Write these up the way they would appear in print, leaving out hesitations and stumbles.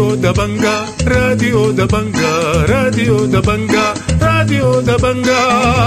راديو دبنجا راديو دبنجا راديو دبنجا راديو دبنجا.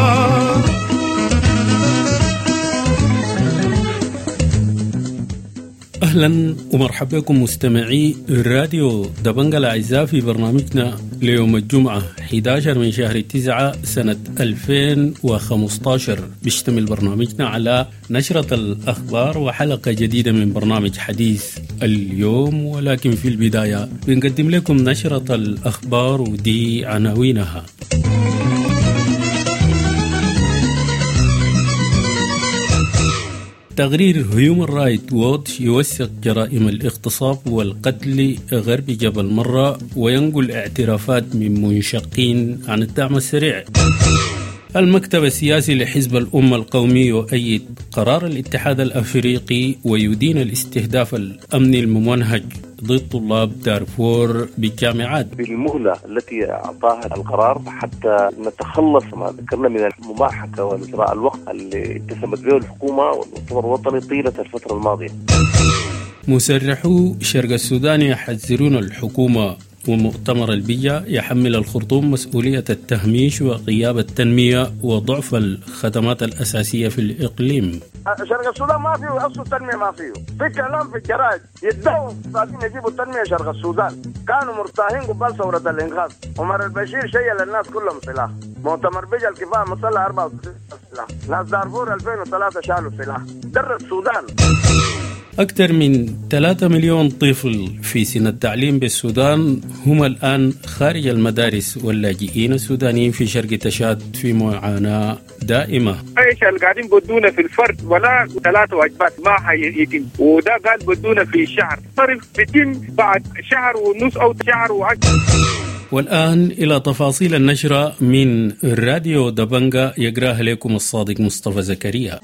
أهلا ومرحبا بكم مستمعي راديو دبنجا الأعزاء في برنامجنا ليوم الجمعة 11 من شهر 9 سنة 2015. بيشتمل برنامجنا على نشرة الأخبار وحلقة جديدة من برنامج حديث اليوم، ولكن في البداية بنقدم لكم نشرة الأخبار ودي عناوينها. تقرير هيومن رايت ووتش يوثق جرائم الاغتصاب والقتل غرب جبل مرة وينقل اعترافات من منشقين عن الدعم السريع. المكتب السياسي لحزب الأمة القومي يؤيد قرار الاتحاد الأفريقي ويدين الاستهداف الأمني الممنهج ضد طلاب دارفور بالجامعات. بالمهلة التي أعطاها القرار حتى نتخلص ما ذكرنا من المماحكة وإجراء الوقت اللي اتسمت به الحكومة والمؤتمر الوطني طيلة الفترة الماضية. مسرحو شرق السودان يحذرون الحكومة ومؤتمر البيئة يحمل الخرطوم مسؤولية التهميش وغياب التنمية وضعف الخدمات الأساسية في الإقليم. شرق السودان ما فيه أصل التنمية، ما فيه في كلام في الجرايد يدعوا قاعدين يجيبوا التنمية شرق السودان. كانوا مرتاحين قبل ثورة الإنقاذ. عمر البشير شيء للناس كلهم سلاح. مؤتمر بيئة الكفاية مطلع 64 سلاح. ناس دارفور 2003 شالوا سلاح. در السودان. أكثر من 3 مليون طفل في سن التعليم بالسودان هم الآن خارج المدارس، واللاجئين السودانيين في شرق تشاد في معاناة دائمة. ايش اللي قاعدين بدونا في الفرد ولا 3 وجبات ما حيتم، وده قال بدونا في شهر صرف بيتم بعد شهر ونص أو شهر وعشر. والآن إلى تفاصيل النشرة من راديو دبنجا يقراها لكم الصادق مصطفى زكريا.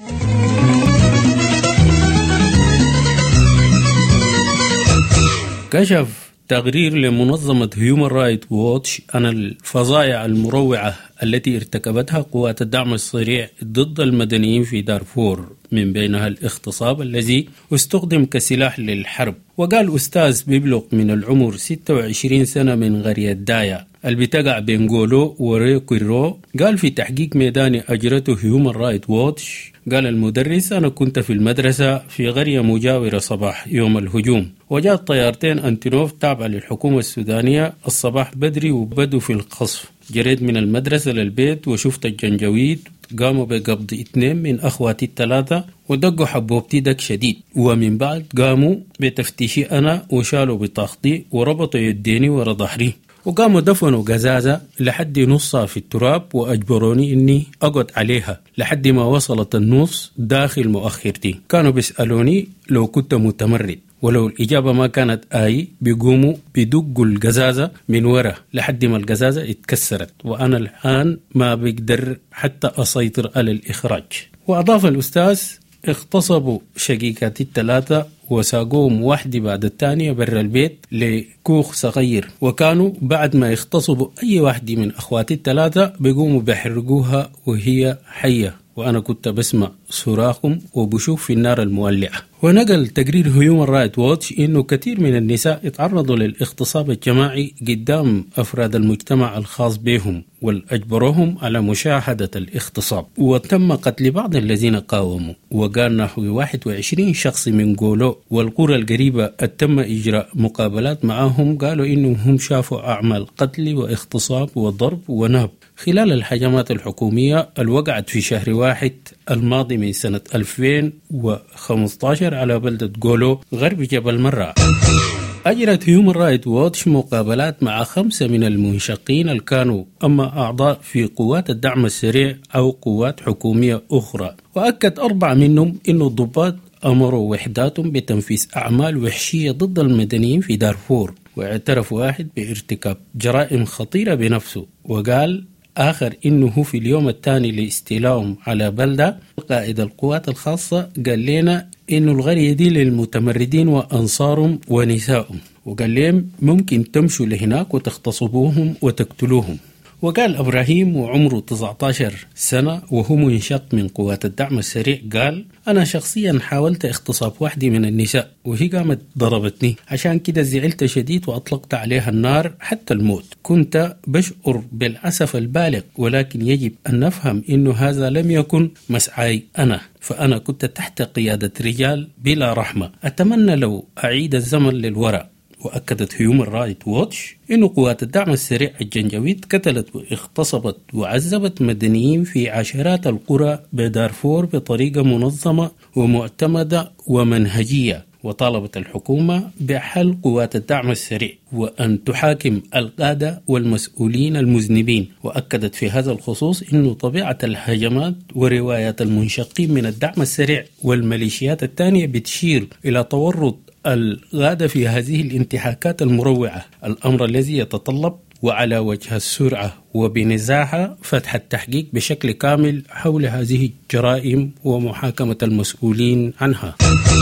كشف تقرير لمنظمة هيومن رايت ووتش عن الفظائع المروعة التي ارتكبتها قوات الدعم السريع ضد المدنيين في دارفور، من بينها الاغتصاب الذي استخدم كسلاح للحرب. وقال أستاذ بيبلغ من العمر 26 سنة من قرية دايا اللي بتقع بين غولو وريكويرو، قال في تحقيق ميداني أجرته هيومن رايت ووتش، قال المدرس أنا كنت في المدرسة في قرية مجاورة صباح يوم الهجوم، وجاءت طيارتين أنتونوف تابعة للحكومة السودانية الصباح بدري وبدوا في القصف. جريت من المدرسة للبيت وشفت الجنجويد، قاموا بقبض 2 من أخواتي ال3 ودقوا حبوبتي دق شديد، ومن بعد قاموا بتفتيشي أنا وشالوا بطاقتي وربطوا يديني ورا ظهري، وقاموا دفنوا قزازة لحد نصها في التراب وأجبروني إني أقعد عليها لحد ما وصلت النص داخل مؤخرتي. كانوا بيسألوني لو كنت متمرد، ولو الإجابة ما كانت بيقوموا بيدقوا القزازة من ورا لحد ما القزازة اتكسرت، وأنا الآن ما بقدر حتى أسيطر على الإخراج. وأضاف الأستاذ اغتصبوا شقيقاتي ال3 وساقوهم واحدة بعد الثانية برا البيت لكوخ صغير، وكانوا بعد ما يغتصبوا أي واحدة من أخواتي ال3 بيقوموا بيحرقوها وهي حية، وأنا كنت بسمع صراخهم وبشوف في النار المولعة. ونقل تقرير هيومن رايت ووتش إنه كثير من النساء اتعرضوا للاغتصاب الجماعي قدام أفراد المجتمع الخاص بهم، والأجبروهم على مشاهدة الاغتصاب، وتم قتل بعض الذين قاوموا. وقال نحو 21 شخص من غولو والقرى القريبة تم إجراء مقابلات معهم، قالوا إنهم هم شافوا أعمال قتل واغتصاب وضرب ونهب خلال الهجمات الحكومية الوقعت في شهر 1 الماضي من سنة 2015 على بلدة غولو غرب جبل مرة. أجرت هيومن رايت ووتش مقابلات مع 5 من المنشقين اللي كانوا أما أعضاء في قوات الدعم السريع أو قوات حكومية أخرى، وأكد 4 منهم إنه الضباط أمروا وحداتهم بتنفيذ أعمال وحشية ضد المدنيين في دارفور، واعترف واحد بارتكاب جرائم خطيرة بنفسه. وقال آخر إنه في اليوم الثاني لاستيلائهم على بلدة قائد القوات الخاصة قال لنا إنه القرية دي للمتمردين وأنصارهم ونسائهم، وقال لهم ممكن تمشوا لهناك وتغتصبوهم وتقتلوهم. وقال إبراهيم وعمره 19 سنة وهو منشق من قوات الدعم السريع، قال أنا شخصيا حاولت اغتصاب واحدة من النساء وهي قامت ضربتني، عشان كده زعلت شديد وأطلقت عليها النار حتى الموت. كنت بشعر بالأسف البالغ، ولكن يجب أن نفهم إنه هذا لم يكن مسعاي فأنا كنت تحت قيادة رجال بلا رحمة. أتمنى لو أعيد الزمن للوراء. وأكدت هيومن رايت ووتش إنه قوات الدعم السريع الجنجويد قتلت واغتصبت وعذبت مدنيين في عشرات القرى بدارفور بطريقة منظمة ومعتمدة ومنهجية، وطالبت الحكومة بحل قوات الدعم السريع وأن تحاكم القادة والمسؤولين المذنبين. وأكدت في هذا الخصوص أن طبيعة الهجمات وروايات المنشقين من الدعم السريع والميليشيات الثانية بتشير إلى تورط القادة في هذه الانتهاكات المروعة، الأمر الذي يتطلب وعلى وجه السرعة وبنزاهة فتح التحقيق بشكل كامل حول هذه الجرائم ومحاكمة المسؤولين عنها.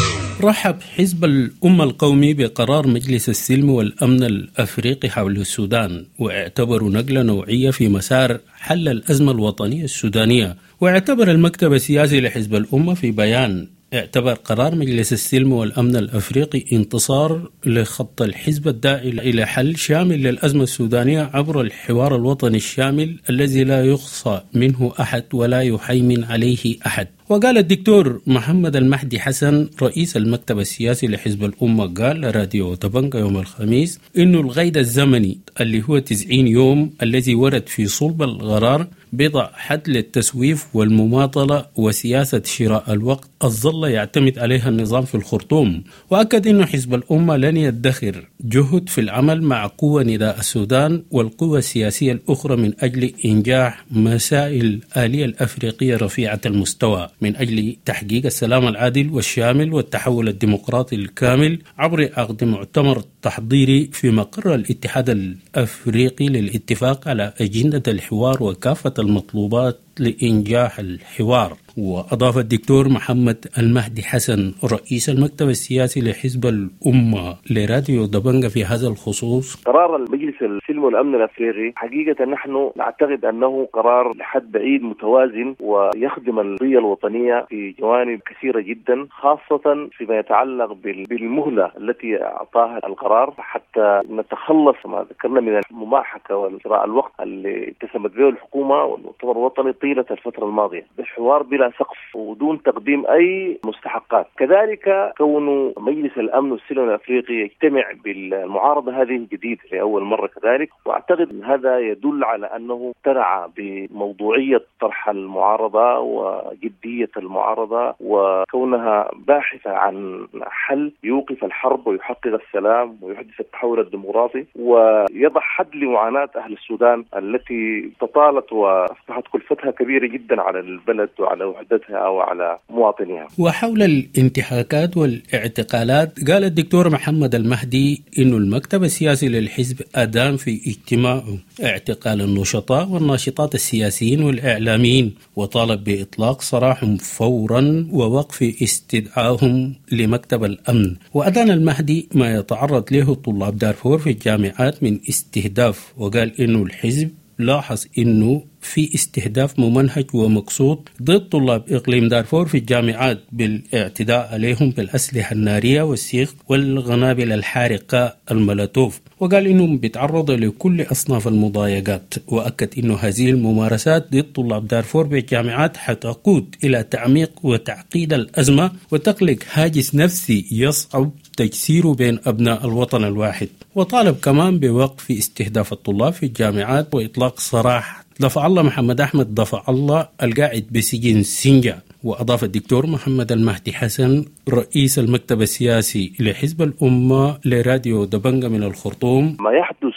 رحب حزب الأمة القومي بقرار مجلس السلم والأمن الأفريقي حول السودان، واعتبروا نقلة نوعية في مسار حل الأزمة الوطنية السودانية. واعتبر المكتب السياسي لحزب الأمة في بيان اعتبر قرار مجلس السلم والأمن الأفريقي انتصار لخط الحزب الداعي إلى حل شامل للأزمة السودانية عبر الحوار الوطني الشامل الذي لا يخصى منه أحد ولا يحيمن عليه أحد. وقال الدكتور محمد المهدي حسن رئيس المكتب السياسي لحزب الأمة قال لراديو تبنقة يوم الخميس إنه القيد الزمني اللي هو 90 يوم الذي ورد في صلب القرار بضع حد للتسويف والمماطلة وسياسة شراء الوقت الظل يعتمد عليها النظام في الخرطوم. وأكد إنه حزب الأمة لن يدخر جهد في العمل مع قوى نداء السودان والقوى السياسية الأخرى من أجل إنجاح مسائل الآلية الأفريقية رفيعة المستوى من أجل تحقيق السلام العادل والشامل والتحول الديمقراطي الكامل عبر عقد مؤتمر تحضيري في مقر الاتحاد الأفريقي للاتفاق على أجندة الحوار وكافة المطلوبات لإنجاح الحوار. وأضاف الدكتور محمد المهدي حسن رئيس المكتب السياسي لحزب الأمة لراديو دبنجة في هذا الخصوص: قرار المجلس السلم والأمن الأفريقي حقيقة نحن نعتقد أنه قرار لحد بعيد متوازن ويخدم القضية الوطنية في جوانب كثيرة جدا، خاصة فيما يتعلق بالمهلة التي أعطاها القرار حتى نتخلص ما ذكرنا من المماحكة وشراء الوقت اللي اتسمت به الحكومة والمؤتمر الوطني طيلة الفترة الماضية بحوار بلا سقف ودون تقديم أي مستحقات. كذلك كون مجلس الأمن والسلم الأفريقي يجتمع بالمعارضة هذه جديد لأول مرة كذلك، وأعتقد أن هذا يدل على أنه ترعى بموضوعية طرح المعارضة وجدية المعارضة وكونها باحثة عن حل يوقف الحرب ويحقق السلام ويحدث التحول الديمقراطي ويضع حد لمعاناة أهل السودان التي تطالت وأصبحت كلفتها كبيرة جدا على البلد وعلى وحدتها وعلى مواطنيها. وحول الانتهاكات والاعتقالات قال الدكتور محمد المهدي إنه المكتب السياسي للحزب أدان في اجتماعه اعتقال النشطاء والناشطات السياسيين والإعلاميين، وطالب بإطلاق سراحهم فورا ووقف استدعائهم لمكتب الأمن. وأدان المهدي ما يتعرض له طلاب دارفور في الجامعات من استهداف، وقال إنه الحزب لاحظ إنه في استهداف ممنهج ومقصود ضد طلاب إقليم دارفور في الجامعات بالاعتداء عليهم بالأسلحة النارية والسيخ والقنابل الحارقة المولوتوف، وقال إنهم بيتعرضوا لكل أصناف المضايقات. وأكد إنه هذه الممارسات ضد طلاب دارفور بالجامعات حتقود إلى تعميق وتعقيد الأزمة وتخلق هاجس نفسي يصعب تجسيره بين أبناء الوطن الواحد. وطالب كمان بوقف استهداف الطلاب في الجامعات وإطلاق سراح ضفع الله محمد أحمد ضفع الله القاعد بسجن سنجا. وأضاف الدكتور محمد المهدي حسن رئيس المكتب السياسي لحزب الأمة لراديو دبنجة من الخرطوم: ما يحدث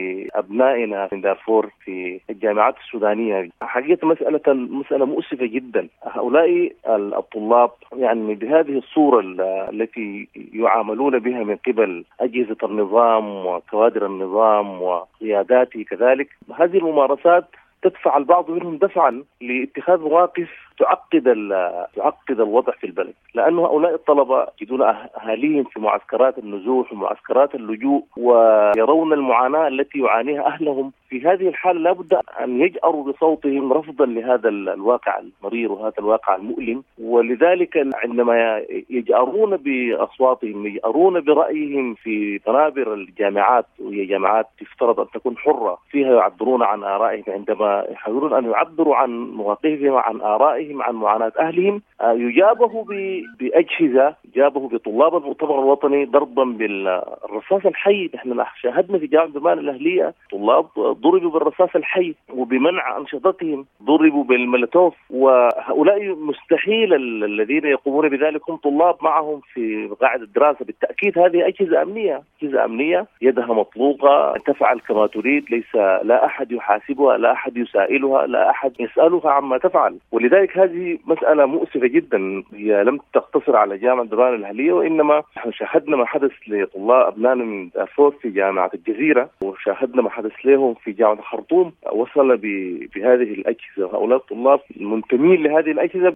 لأبنائنا من دارفور في الجامعات السودانية حقيقة مسألة مؤسفة جدا. هؤلاء الطلاب يعني بهذه الصورة التي يعاملون بها من قبل أجهزة النظام وكوادر النظام وقياداته كذلك، هذه الممارسات تدفع البعض منهم دفعا لاتخاذ مواقف تعقد الوضع في البلد، لأنه هؤلاء الطلبة يجدون أهاليهم في معسكرات النزوح ومعسكرات اللجوء ويرون المعاناة التي يعانيها أهلهم. في هذه الحالة لابد أن يجأروا بصوتهم رفضا لهذا الواقع المرير وهذا الواقع المؤلم، ولذلك عندما يجأرون بأصواتهم يجأرون برأيهم في منابر الجامعات، وهي جامعات تفترض أن تكون حرة فيها يعبرون عن آرائهم، عندما يحاولون أن يعبروا عن مواقفهم وعن آرائهم عن معاناة أهلهم يجابه بأجهزة، يجابه بطلاب المؤتمر الوطني ضربا بالرصاص الحي. نحن شاهدنا في جامعة عمان الأهلية طلاب ضربوا بالرصاص الحي وبمنع أنشطتهم ضربوا بالمولوتوف، وهؤلاء مستحيل الذين يقومون بذلك هم طلاب معهم في قاعدة الدراسة. بالتأكيد هذه أجهزة أمنية يدها مطلوقة تفعل كما تريد، ليس لا أحد يحاسبها، لا أحد يسائلها، لا أحد يسألها عما تفعل. ولذلك هذه مسألة مؤسفة جدا، هي لم تقتصر على جامعة دربان الأهلية، وإنما شاهدنا ما حدث لطلاب أبنائنا من دارفور في جامعة الجزيرة، وشاهدنا ما حدث لهم في جامعة الخرطوم. وصل بهذه الأجهزة هؤلاء الطلاب المنتمين لهذه الأجهزة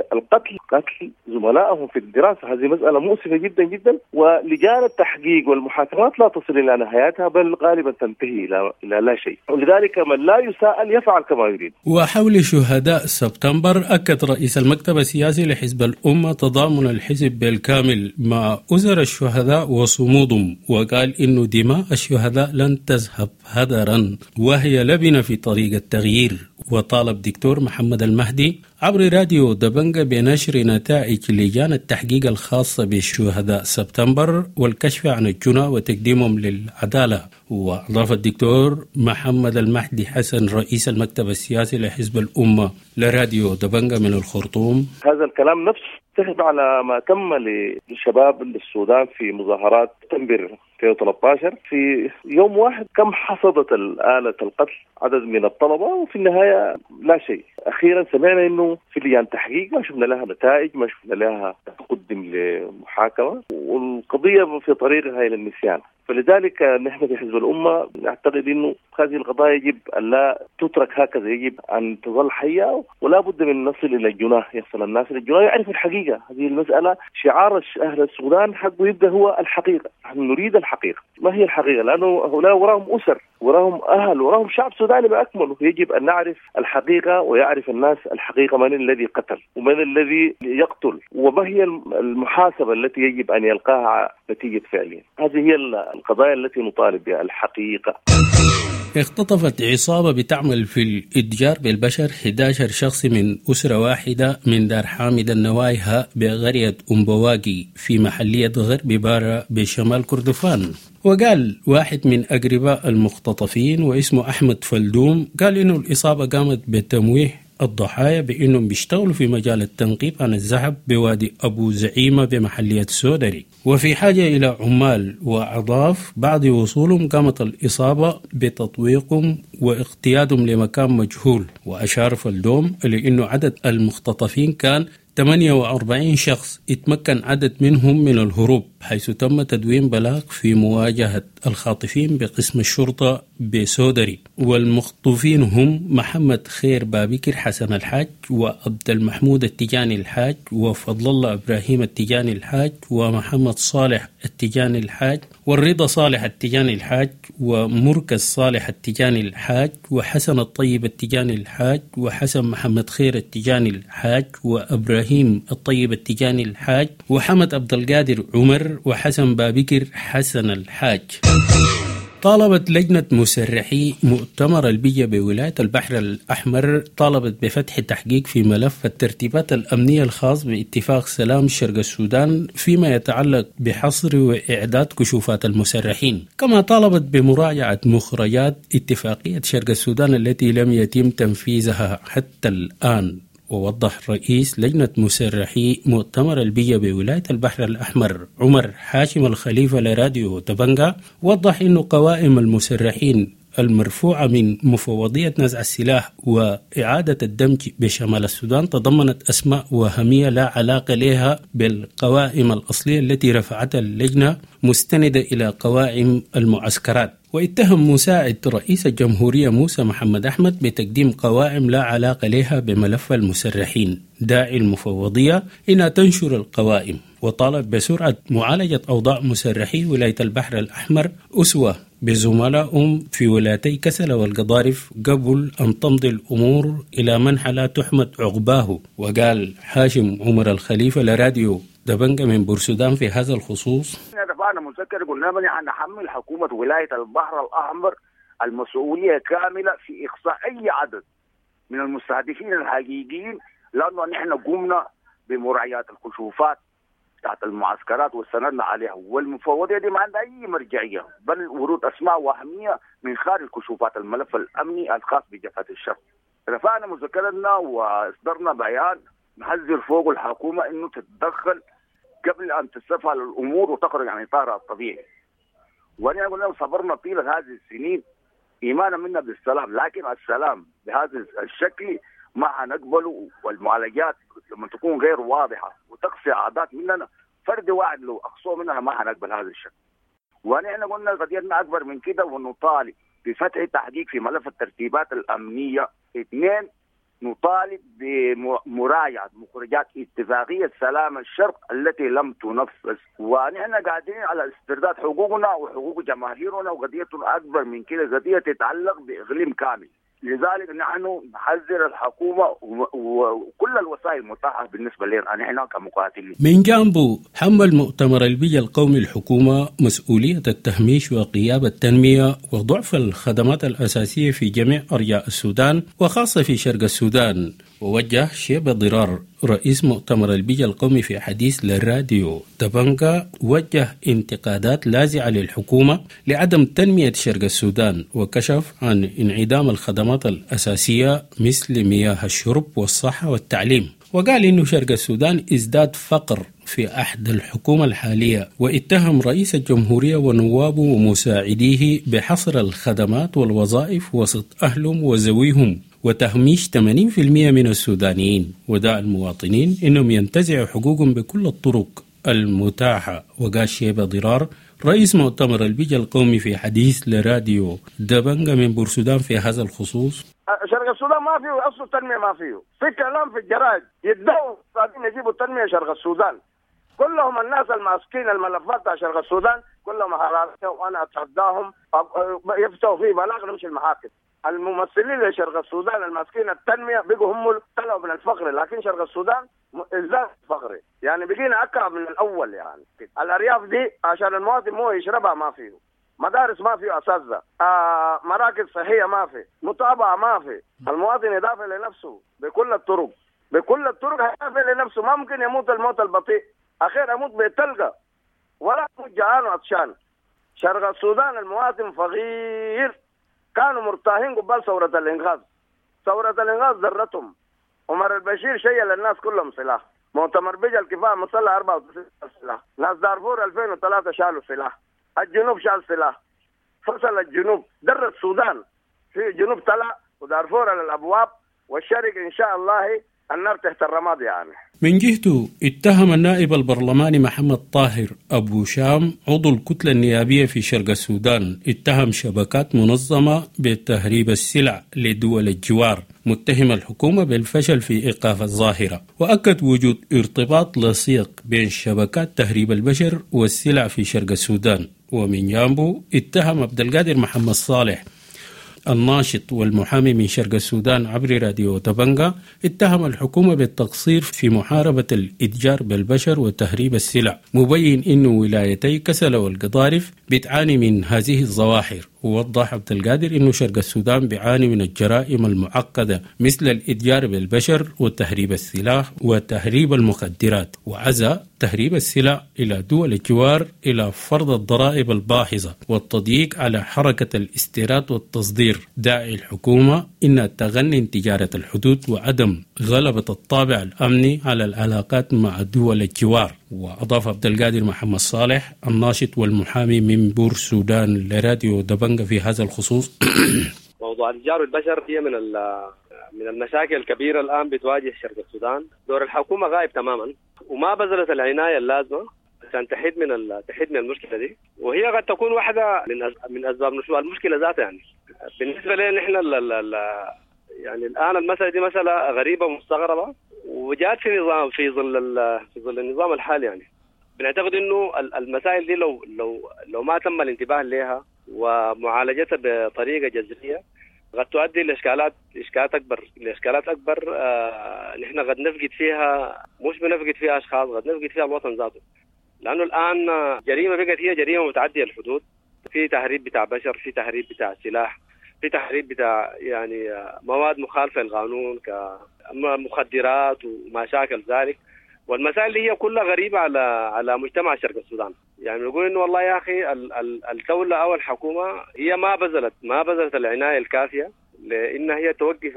قتل زملائهم في الدراسة. هذه مسألة مؤسفة جدا جدا، ولجان التحقيق والمحاكمات لا تصل إلى نهايتها، بل غالبا تنتهي إلى لا شيء. ولذلك من لا يساءل يفعل كما يريد. وحول شهداء سبتمبر، أكد رئيس المكتب السياسي لحزب الأمة تضامن الحزب بالكامل مع أسر الشهداء وصمودهم، وقال إنه دماء الشهداء لن تذهب هدرا وهي لبنة في طريق التغيير. وطالب دكتور محمد المهدي عبر راديو دبنجة بنشر نتائج لجان التحقيق الخاصة بشهداء سبتمبر والكشف عن الجنى وتقديمهم للعدالة. وأضاف الدكتور محمد المهدي حسن رئيس المكتب السياسي لحزب الأمة لراديو دبنجة من الخرطوم: هذا الكلام نفسه تحت على ما تم للشباب السودان في مظاهرات سبتمبر 2013. في يوم واحد كم حصدت الآلة القتل عدد من الطلبة، وفي النهاية لا شيء. أخيرا سمعنا إنه في لجان تحقيق ما شفنا لها نتائج، ما شفنا لها تقدم لمحاكمة، والقضية في طريقها إلى النسيان. فلذلك نحن في حزب الأمة نعتقد إنه هذه القضايا يجب أن لا تترك هكذا، يجب أن تظل حية، ولا بد من نصل إلى الجناه، يصل الناس إلى الجناه يعرف الحقيقة. هذه المسألة شعار أهل السودان حقه يبدأ هو الحقيقة. نحن نريد الحقيقة. ما هي الحقيقة؟ لأنه هؤلاء وراهم أسر، وراهم أهل، وراهم شعب سوداني بأكمله. يجب أن نعرف الحقيقة ويعرف الناس الحقيقة، من الذي قتل ومن الذي يقتل، وما هي المحاسبة التي يجب أن يلقاها نتيجة فعله. هذه هي القضايا التي نطالب بها، الحقيقة. اختطفت عصابة بتعمل في الإتجار بالبشر 11 شخص من أسرة واحدة من دار حامد النوايها بقرية أمبواقي في محلية غرب بارا بشمال كردفان. وقال واحد من أقرباء المختطفين واسمه أحمد فلدوم، قال إنه الإصابة قامت بتمويه الضحايا بأنهم بيشتغلوا في مجال التنقيب عن الذهب بوادي أبو زعيمة بمحلية سودري، وفي حاجة إلى عمال. وأضاف بعد وصولهم قامت الإصابة بتطويقهم واقتيادهم لمكان مجهول. وأشار فلدوم لأنه عدد المختطفين كان 48 شخص، اتمكن عدد منهم من الهروب، حيث تم تدوين بلاغ في مواجهة الخاطفين بقسم الشرطة بسودري. والمخطوفين هم محمد خير بابكر حسن الحاج، وعبد المحمود التجاني الحاج، وفضل الله إبراهيم التجاني الحاج، ومحمد صالح التجاني الحاج، والرضا صالح التجاني الحاج، ومركز صالح التجاني الحاج، وحسن الطيب التجاني الحاج، وحسن محمد خير التجاني الحاج، وإبراهيم الطيب التجاني الحاج، وحمد عبد القادر عمر، وحسن بابكر حسن الحاج. طالبت لجنة مسرحي مؤتمر البية بولاية البحر الأحمر طالبت بفتح تحقيق في ملف الترتيبات الأمنية الخاص باتفاق سلام شرق السودان فيما يتعلق بحصر وإعداد كشوفات المسرحين. كما طالبت بمراجعة مخرجات اتفاقية شرق السودان التي لم يتم تنفيذها حتى الآن. ووضح رئيس لجنة مسرحي مؤتمر البية بولاية البحر الأحمر عمر حاشم الخليفة لراديو دبنجة، وضح إنه قوائم المسرحين المرفوعة من مفوضية نزع السلاح وإعادة الدمج بشمال السودان تضمنت أسماء وهمية لا علاقة لها بالقوائم الأصلية التي رفعتها اللجنة مستندة إلى قوائم المعسكرات. واتهم مساعد رئيس الجمهورية موسى محمد أحمد بتقديم قوائم لا علاقة لها بملف المسرحين، داعي المفوضية إنها تنشر القوائم، وطالب بسرعة معالجة أوضاع مسرحي ولاية البحر الأحمر أسوة بزملائهم في ولايتي كسل والقضارف قبل أن تمضي الأمور إلى منحى لا تحمد عقباه. وقال حاشم عمر الخليفة لراديو دبنجة من بورسودان في هذا الخصوص: دفعنا مذكر قلنا نحمل حكومة ولاية البحر الأحمر المسؤولية كاملة في إقصاء أي عدد من المستهدفين الحقيقيين، لأنه نحن قمنا بمراعاة الكشوفات بتاعت المعسكرات واستندنا عليها، والمفوضية دي ما عندها أي مرجعية، بل ورود أسماء وهمية من خارج كشوفات الملف الأمني الخاص بجبهة الشرق. رفعنا مذكرتنا واصدرنا بيان نحذر فوق الحكومة إنه تتدخل قبل أن تستفعل الأمور وتخرج عن إطارها الطبيعي. ونحن قلنا صبرنا طيلة هذه السنين إيمانا منا بالسلام، لكن السلام بهذا الشكل ما حنقبله، والمعالجات لما تكون غير واضحة وتقصي عادات مننا فرد واحد لو أقصوا مننا ما حنقبل هذا الشكل. ونحن قلنا قضيتنا أكبر من كده، ونطالب بفتح تحقيق في ملف الترتيبات الأمنية. 2 نطالب بمراجعة مخرجات اتفاقية سلام الشرق التي لم تنفذ، ونحن قاعدين على استرداد حقوقنا وحقوق جماهيرنا، وقضيتنا أكبر من كده، قضية تتعلق بإقليم كامل. لذلك نحن نحذر الحكومة وكل الوسائل المتاحة بالنسبة لنا نحن كمقاتلين. من جانبه حمل مؤتمر البيئة القومي الحكومة مسؤولية التهميش وغياب التنمية وضعف الخدمات الأساسية في جميع أرجاء السودان وخاصة في شرق السودان. ووجه شيبة ضرار رئيس مؤتمر البيئة القومي في حديث للراديو دبنجة وجه انتقادات لاذعة للحكومة لعدم تنمية شرق السودان، وكشف عن انعدام الخدمات الأساسية مثل مياه الشرب والصحة والتعليم. وقال إنه شرق السودان ازداد فقر في أحد الحكومة الحالية، واتهم رئيس الجمهورية ونوابه ومساعديه بحصر الخدمات والوظائف وسط أهلهم وزويهم وتهميش 80% من السودانيين، ودعا المواطنين إنهم ينتزعوا حقوقهم بكل الطرق المتاحة. وقال شيبة ضرار رئيس مؤتمر البيئة القومي في حديث لراديو دبنجة من بورسودان في هذا الخصوص: شرق السودان ما فيه أصل التنمية، ما فيه في كلام في الجرايد يدعوا قاعدين يجيبوا التنمية شرق السودان. كلهم الناس الماسكين الملفات بتاع شرق السودان كلهم حرامية، وأنا أتحداهم يفتوا فيه بلاغ نمشي المحاكم. الممثلين لشرق السودان الماسكين التنمية بقوا هم طلعوا من الفقر، لكن شرق السودان ازداد فقري، يعني بقينا أكرم من الأول. يعني الأرياف دي عشان المواطن مو يشربها ما فيه، مدارس ما فيه أساتذة، مراكز صحية ما فيه، متابعة ما فيه. المواطن يدافع لنفسه بكل الطرق، بكل الطرق يدافع لنفسه. ما ممكن يموت الموت البطيء، أخير يموت بتلقى ولا يموت جعان وعطشان. شرق السودان المواطن فقير، كانوا مرتاحين قبل ثورة الإنقاذ. ثورة الإنقاذ ذرتهم، عمر البشير شيء للناس كلهم سلاح، مؤتمر بيجا الكفاءة مصلى 94 سلاح، ناس دارفور 2003 شالوا سلاح، الجنوب شال سلاح، فصل الجنوب در السودان في جنوب طلع ودارفور على الأبواب، والشرق إن شاء الله النار تحت الرماد. يعني من جهته اتهم النائب البرلماني محمد طاهر أبو شام عضو الكتلة النيابية في شرق السودان اتهم شبكات منظمة بتهريب السلع لدول الجوار، متهم الحكومة بالفشل في إيقاف الظاهرة، وأكد وجود ارتباط لصيق بين شبكات تهريب البشر والسلع في شرق السودان. ومن جانبه اتهم عبد القادر محمد صالح الناشط والمحامي من شرق السودان عبر راديو دبنجة اتهم الحكومة بالتقصير في محاربة الإتجار بالبشر وتهريب السلع، مبين إنه ولايتي كسل والقضارف بتعاني من هذه الظواهر. ووضح عبد القادر إنه شرق السودان بيعاني من الجرائم المعقدة مثل الإتجار بالبشر وتهريب السلاح وتهريب المخدرات، وعزى تهريب السلع إلى دول الجوار إلى فرض الضرائب الباهظة والتضييق على حركة الاستيراد والتصدير، داعي الحكومة إنها تغني تجارة الحدود وعدم غلبة الطابع الأمني على العلاقات مع دول الجوار. وأضاف عبد القادر محمد صالح الناشط والمحامي من بورسودان لراديو دبنجة في هذا الخصوص: موضوع الإتجار بالبشر هي من المشاكل الكبيرة الآن بتواجه شرق السودان. دور الحكومة غائب تماما وما بذلت العناية اللازمة عشان تحد من المشكلة دي، وهي قد تكون واحدة من أسباب نشوء المشكلة ذاتها. يعني بالنسبة لنا نحن يعني الآن المسألة دي مسألة غريبة ومستغربة، وجات في ظل النظام الحالي. يعني بنعتقد إنه المسائل دي لو ما تم الانتباه لها ومعالجتها بطريقة جذرية قد تؤدي لإشكالات أكبر. نحن قد نفقد فيها، مش بنفقد فيها أشخاص، قد نفقد فيها الوطن ذاته، لأنه الآن جريمة بقت هي جريمة متعدية الحدود، في تهريب بتاع بشر، في تهريب بتاع سلاح، في تهريب بتاع يعني مواد مخالفة للقانون كمخدرات وما شاكل ذلك. والمسائل هي كلها غريبة على مجتمع شرق السودان. يعني نقول إنه والله يا أخي الدولة أو الحكومة هي ما بذلت العناية الكافية لأن هي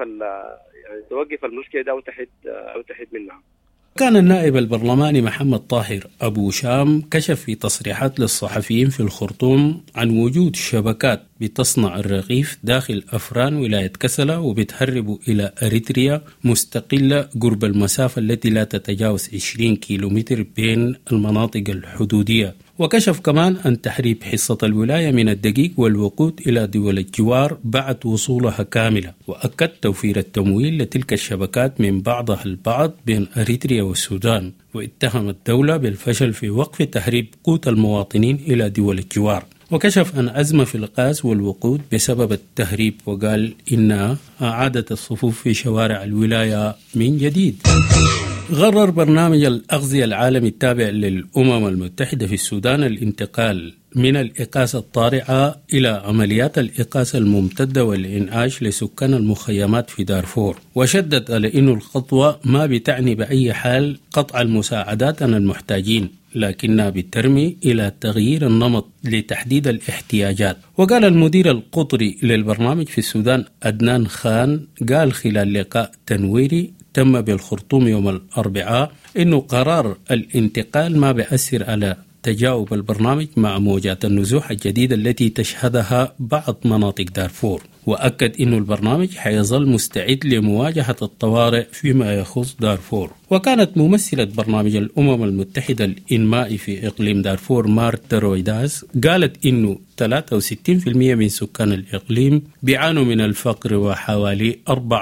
توقف المشكلة ده أو تحد منها. كان النائب البرلماني محمد طاهر أبو شام كشف في تصريحات للصحفيين في الخرطوم عن وجود شبكات بتصنع الرغيف داخل أفران ولاية كسلة وبتهرب إلى أريتريا مستقلة قرب المسافة التي لا تتجاوز 20 كيلومتر بين المناطق الحدودية. وكشف كمان عن تحريب حصة الولاية من الدقيق والوقود إلى دول الجوار بعد وصولها كاملة، وأكد توفير التمويل لتلك الشبكات من بعضها البعض بين أريتريا والسودان، واتهم الدولة بالفشل في وقف تهريب قوت المواطنين إلى دول الجوار. وكشف عن أزمة في الغاز والوقود بسبب التهريب، وقال إنها أعادت الصفوف في شوارع الولاية من جديد. غرر برنامج الأغذية العالمي التابع للأمم المتحدة في السودان الانتقال من الإقاسة الطارئة إلى عمليات الإقاسة الممتدة والإنعاش لسكان المخيمات في دارفور، وشدد على أن الخطوة ما بتعني بأي حال قطع المساعدات عن المحتاجين، لكنها بترمي إلى تغيير النمط لتحديد الاحتياجات. وقال المدير القطري للبرنامج في السودان أدنان خان قال خلال لقاء تنويري تم بالخرطوم يوم الأربعاء إنه قرار الانتقال ما بيأثر على تجاوب البرنامج مع موجات النزوح الجديدة التي تشهدها بعض مناطق دارفور، وأكد إنه البرنامج حيظل مستعد لمواجهة الطوارئ فيما يخص دارفور. وكانت ممثلة برنامج الأمم المتحدة الإنمائي في إقليم دارفور مارتا رويداس قالت إنه 63% من سكان الإقليم بيعانوا من الفقر، وحوالي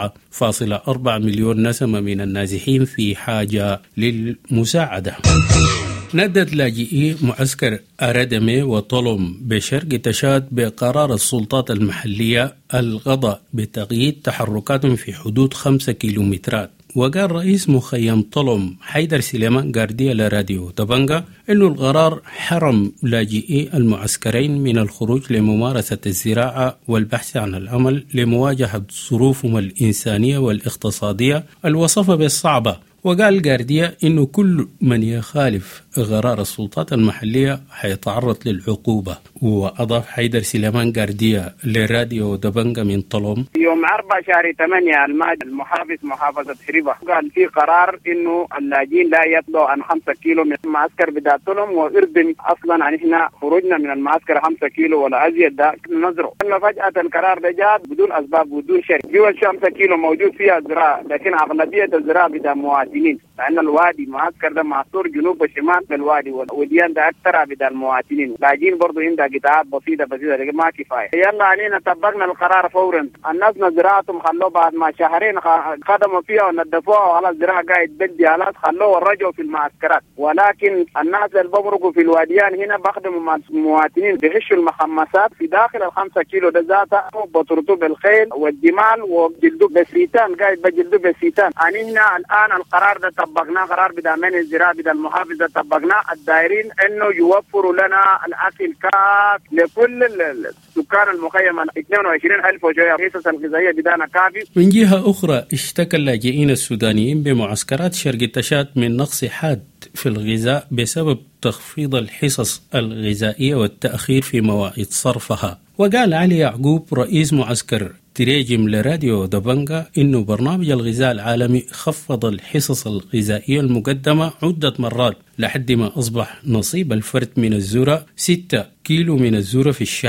4.4 مليون نسمة من النازحين في حاجة للمساعدة. ندت لاجئي معسكر أردمي وطلم بشرق تشاد بقرار السلطات المحلية الغضاء بتقييد تحركاتهم في حدود 5 كيلومترات. وقال رئيس مخيم طلم حيدر سليمان قاردية لراديو دبنجا إنه القرار حرم لاجئي المعسكرين من الخروج لممارسة الزراعة والبحث عن العمل لمواجهة ظروفهم الإنسانية والاقتصادية الوصفة بالصعبة. وقال قاردية إنه كل من يخالف قرار السلطات المحلية حيتعرض للعقوبة. وأضاف حيدر سليمان قاردية لراديو دبنجا من طلم يوم 4 شهر 8 المحافظ محافظة حريبة قال في قرار إنه اللاجئين لا يطلعوا عن 5 كيلو من المعسكر بتاع طلم وإردن. أصلا عن إحنا خروجنا من المعسكر 5 كيلو ولا أزيد ده نظره. لما فجأة القرار ده جاء بدون أسباب بدون شيء. جوا 5 كيلو موجود فيها زراعة، لكن أغلبية الزراعة بتاع مواطنين، لأن الوادي المعسكر ده معصور جنوب وشمال بالوادي، والوديان ده أكثر بتاع المواطنين. لاجئين برضو عندها قطاعات بسيطة لكن ما كفاية. يلا علينا طبقنا القرار فورا. الناس زراعتهم خلوه بعد ما شهرين خدموا فيها ونظفوها وعلى الزراعة قاعد بدي آلات خلوه ورجعوا في المعسكرات. ولكن الناس اللي بمرقوا في الواديان هنا بخدموا مع المواطنين بيغشوا المخمسات في داخل ال5 كيلو ده ذاتها، بطرطوا بالخيل والجمال وبجلدوا بالسيتان، قاعد بجلدوا بالسيتان. يعني هنا الآن القرار ده طبقناه، قرار بتاع من الزراعة بتاع المحافظ ده طبقناه. الدايرين إنه يوفروا لنا الأكل كاف لكل سكان المخيم 22,000 وشوية. حصص الغذائية بدانا كافي. من جهة أخرى اشتكى اللاجئين السودانيين بمعسكرات شرق تشاد من نقص حاد في الغذاء بسبب تخفيض الحصص الغذائية والتأخير في مواعيد صرفها. وقال علي يعقوب رئيس معسكر تريجم لراديو دبنجا إنه برنامج الغذاء العالمي خفض الحصص الغذائية المقدمة عدة مرات لحد ما أصبح نصيب الفرد من الذرة 6 كيلو من الذرة في الشهر،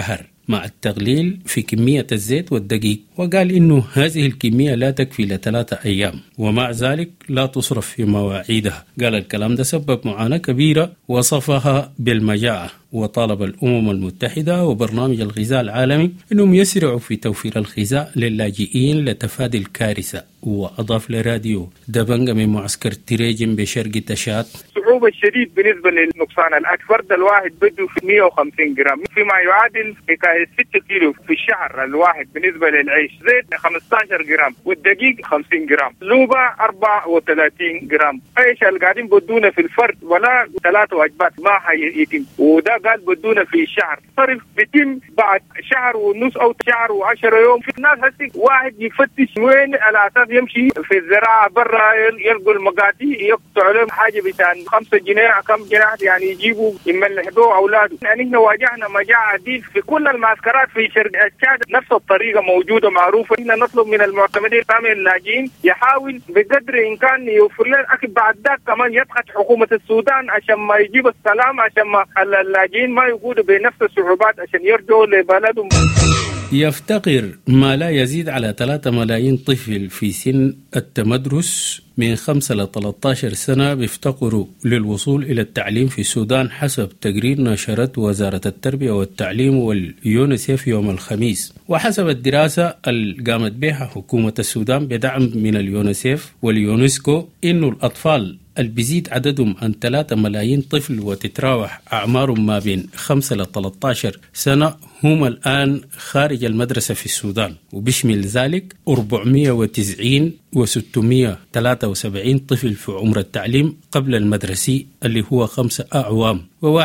مع التقليل في كمية الزيت والدقيق، وقال إنه هذه الكمية لا تكفي ل3 أيام ومع ذلك لا تصرف في مواعيدها. قال الكلام ده سبب معاناة كبيرة وصفها بالمجاعة، وطالب الأمم المتحدة وبرنامج الغذاء العالمي أنهم يسرعوا في توفير الغذاء للاجئين لتفادي الكارثة. وأضاف لراديو دبنجة من معسكر تريجن بشرق تشات: الصعوبة الشديد بالنسبة للنقصان الفرد الواحد بده في 150 جرام فيما يعادل 6 كيلو في الشهر الواحد بالنسبة للعيش. زيت 15 جرام والدقيق 50 جرام، لوبا 34 جرام. ايش اللي قاعدين بدونا في الفرد ولا 3 وجبات ما حيتم، وده قال بدونا في الشهر. صرف بيتم بعد شهر ونص او شهر و10 يوم. في ناس هسي واحد يفتش وين على اساس يمشي في الزراعة برا يلقوا المقاتي يقطعوا لهم حاجة بتاع 5 جنيه كم جنيه يعني يجيبوا يملحوا اولاده. يعني احنا واجهنا مجاعة دي في كل المعسكرات في شرق تشاد، نفس الطريقة موجودة معروفة. احنا نطلب من المعتمدين كامل اللاجئين يحاول بقدر الامكان يوفر لنا الاكل، بعد ذاك كمان يضغط حكومة السودان عشان ما يجيب السلام، عشان ما اللاجئين ما يقودوا بنفس الصعوبات عشان يرجعوا لبلدهم. يفتقر ما لا يزيد على 3 ملايين طفل في سن التمدرس من 5 ل 13 سنة بيفتقروا للوصول إلى التعليم في السودان، حسب تقرير نشرته وزارة التربية والتعليم واليونيسيف يوم الخميس. وحسب الدراسة اللي قامت بها حكومة السودان بدعم من اليونيسيف واليونسكو، إنه الأطفال اللي بيزيد عددهم عن 3 ملايين طفل وتتراوح أعمارهم ما بين 5 ل 13 سنة هم الآن خارج المدرسة في السودان، وبيشمل ذلك 490 و673 طفل في عمر التعليم قبل المدرسي اللي هو 5 أعوام،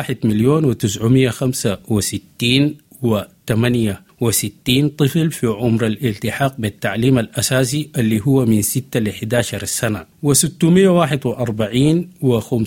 و1,965,068 طفل في عمر الالتحاق بالتعليم الأساسي اللي هو من 6 ل 11 سنة، و641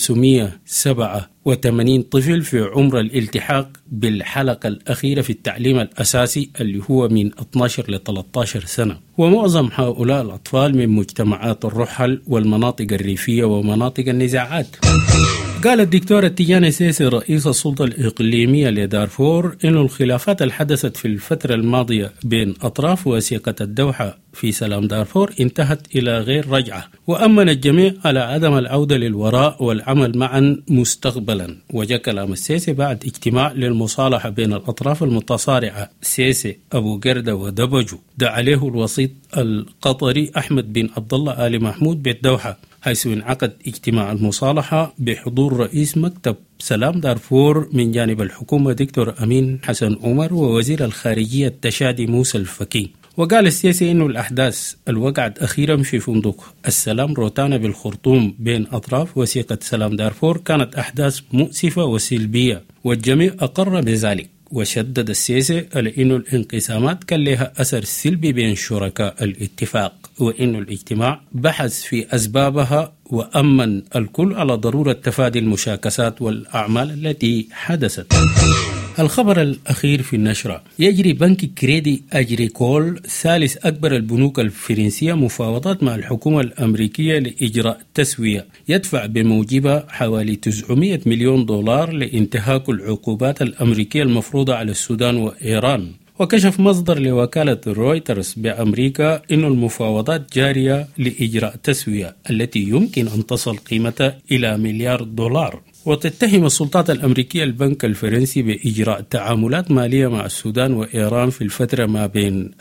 و587 طفل في عمر الالتحاق بالحلقة الأخيرة في التعليم الأساسي اللي هو من 12 ل 13 سنة. ومعظم هؤلاء الأطفال من مجتمعات الرحل والمناطق الريفية ومناطق النزاعات. قال الدكتور التيجاني سيسي رئيس السلطة الإقليمية لدارفور إن الخلافات اللي حدثت في الفترة الماضية بين أطراف وثيقة الدوحة في سلام دارفور انتهت إلى غير رجعة، وأمن الجميع على عدم العودة للوراء والعمل معا مستقبلا. وجاء كلام السيسي بعد اجتماع للمصالحة بين الأطراف المتصارعة سيسي أبو قردة ودبجو دعا عليه الوسيط القطري أحمد بن عبد الله آل محمود بالدوحة، حيث انعقد اجتماع المصالحة بحضور رئيس مكتب سلام دارفور من جانب الحكومة دكتور أمين حسن عمر ووزير الخارجية التشادي موسى الفكي. وقال السيسي إنه الأحداث الوقعت أخيرا في فندق السلام روتانا بالخرطوم بين أطراف وثيقة سلام دارفور كانت أحداث مؤسفة وسلبية، والجميع أقر بذلك. وشدد السيسي على إنه الانقسامات كان لها أثر سلبي بين شركاء الاتفاق، وإنه الاجتماع بحث في أسبابها وأمن الكل على ضرورة تفادي المشاكسات والأعمال التي حدثت. الخبر الأخير في النشرة: يجري بنك كريدي أجريكول ثالث أكبر البنوك الفرنسية مفاوضات مع الحكومة الأمريكية لإجراء تسوية يدفع بموجبها حوالي 900 مليون دولار لانتهاك العقوبات الأمريكية المفروضة على السودان وإيران. وكشف مصدر لوكالة رويترز بأمريكا إن المفاوضات جارية لإجراء تسوية التي يمكن أن تصل قيمتها إلى مليار دولار. وتتهم السلطات الأمريكية البنك الفرنسي بإجراء تعاملات مالية مع السودان وإيران في الفترة ما بين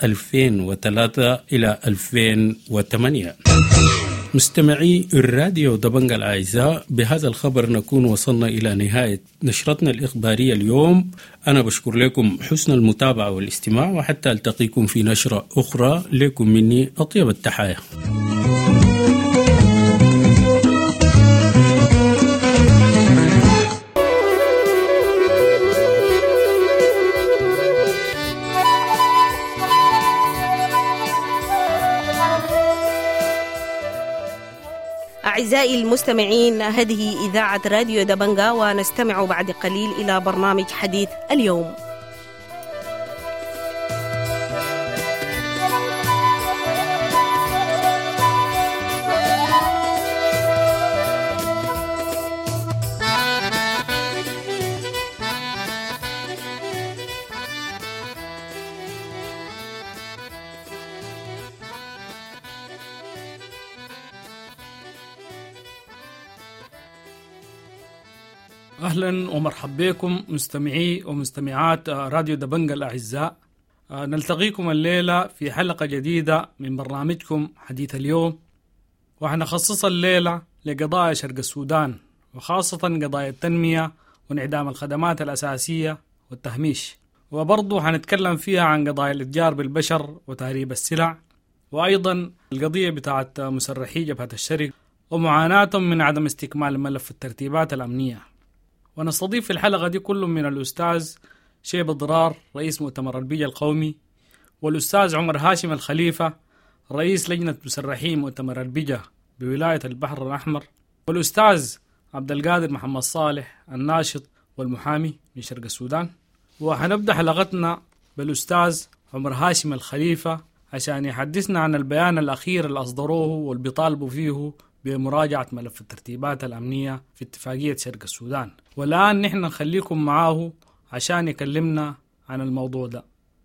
2003 إلى 2008. مستمعي الراديو دبنجة الأعزاء، بهذا الخبر نكون وصلنا إلى نهاية نشرتنا الإخبارية اليوم. أنا بشكر لكم حسن المتابعة والاستماع، وحتى ألتقيكم في نشرة أخرى. لكم مني أطيب التحايا. أعزائي المستمعين، هذه إذاعة راديو دبنجة، ونستمع بعد قليل إلى برنامج حديث اليوم. أهلا ومرحبا بكم مستمعي ومستمعات راديو دبنجة الأعزاء. نلتقيكم الليلة في حلقة جديدة من برنامجكم حديث اليوم، وحنخصص الليلة لقضايا شرق السودان، وخاصة قضايا التنمية وانعدام الخدمات الأساسية والتهميش، وبرضو حنتكلم فيها عن قضايا الإتجار بالبشر وتهريب السلع، وأيضا القضية بتاعت مسرحي جبهة الشرق ومعاناتهم من عدم استكمال ملف الترتيبات الأمنية. ونستضيف في الحلقة دي كل من الأستاذ شيب ضرار رئيس مؤتمر البيئة القومي، والأستاذ عمر هاشم الخليفة رئيس لجنة مسرحين مؤتمر البيئة بولاية البحر الأحمر، والأستاذ عبد القادر محمد صالح الناشط والمحامي من شرق السودان. وحنبدأ حلقتنا بالأستاذ عمر هاشم الخليفة عشان يحدثنا عن البيان الأخير اللي أصدروه واللي بيطالبوا فيه بمراجعة ملف الترتيبات الأمنية في اتفاقية شرق السودان. والآن نحن نخليكم معاه عشان يكلمنا عن الموضوع ده.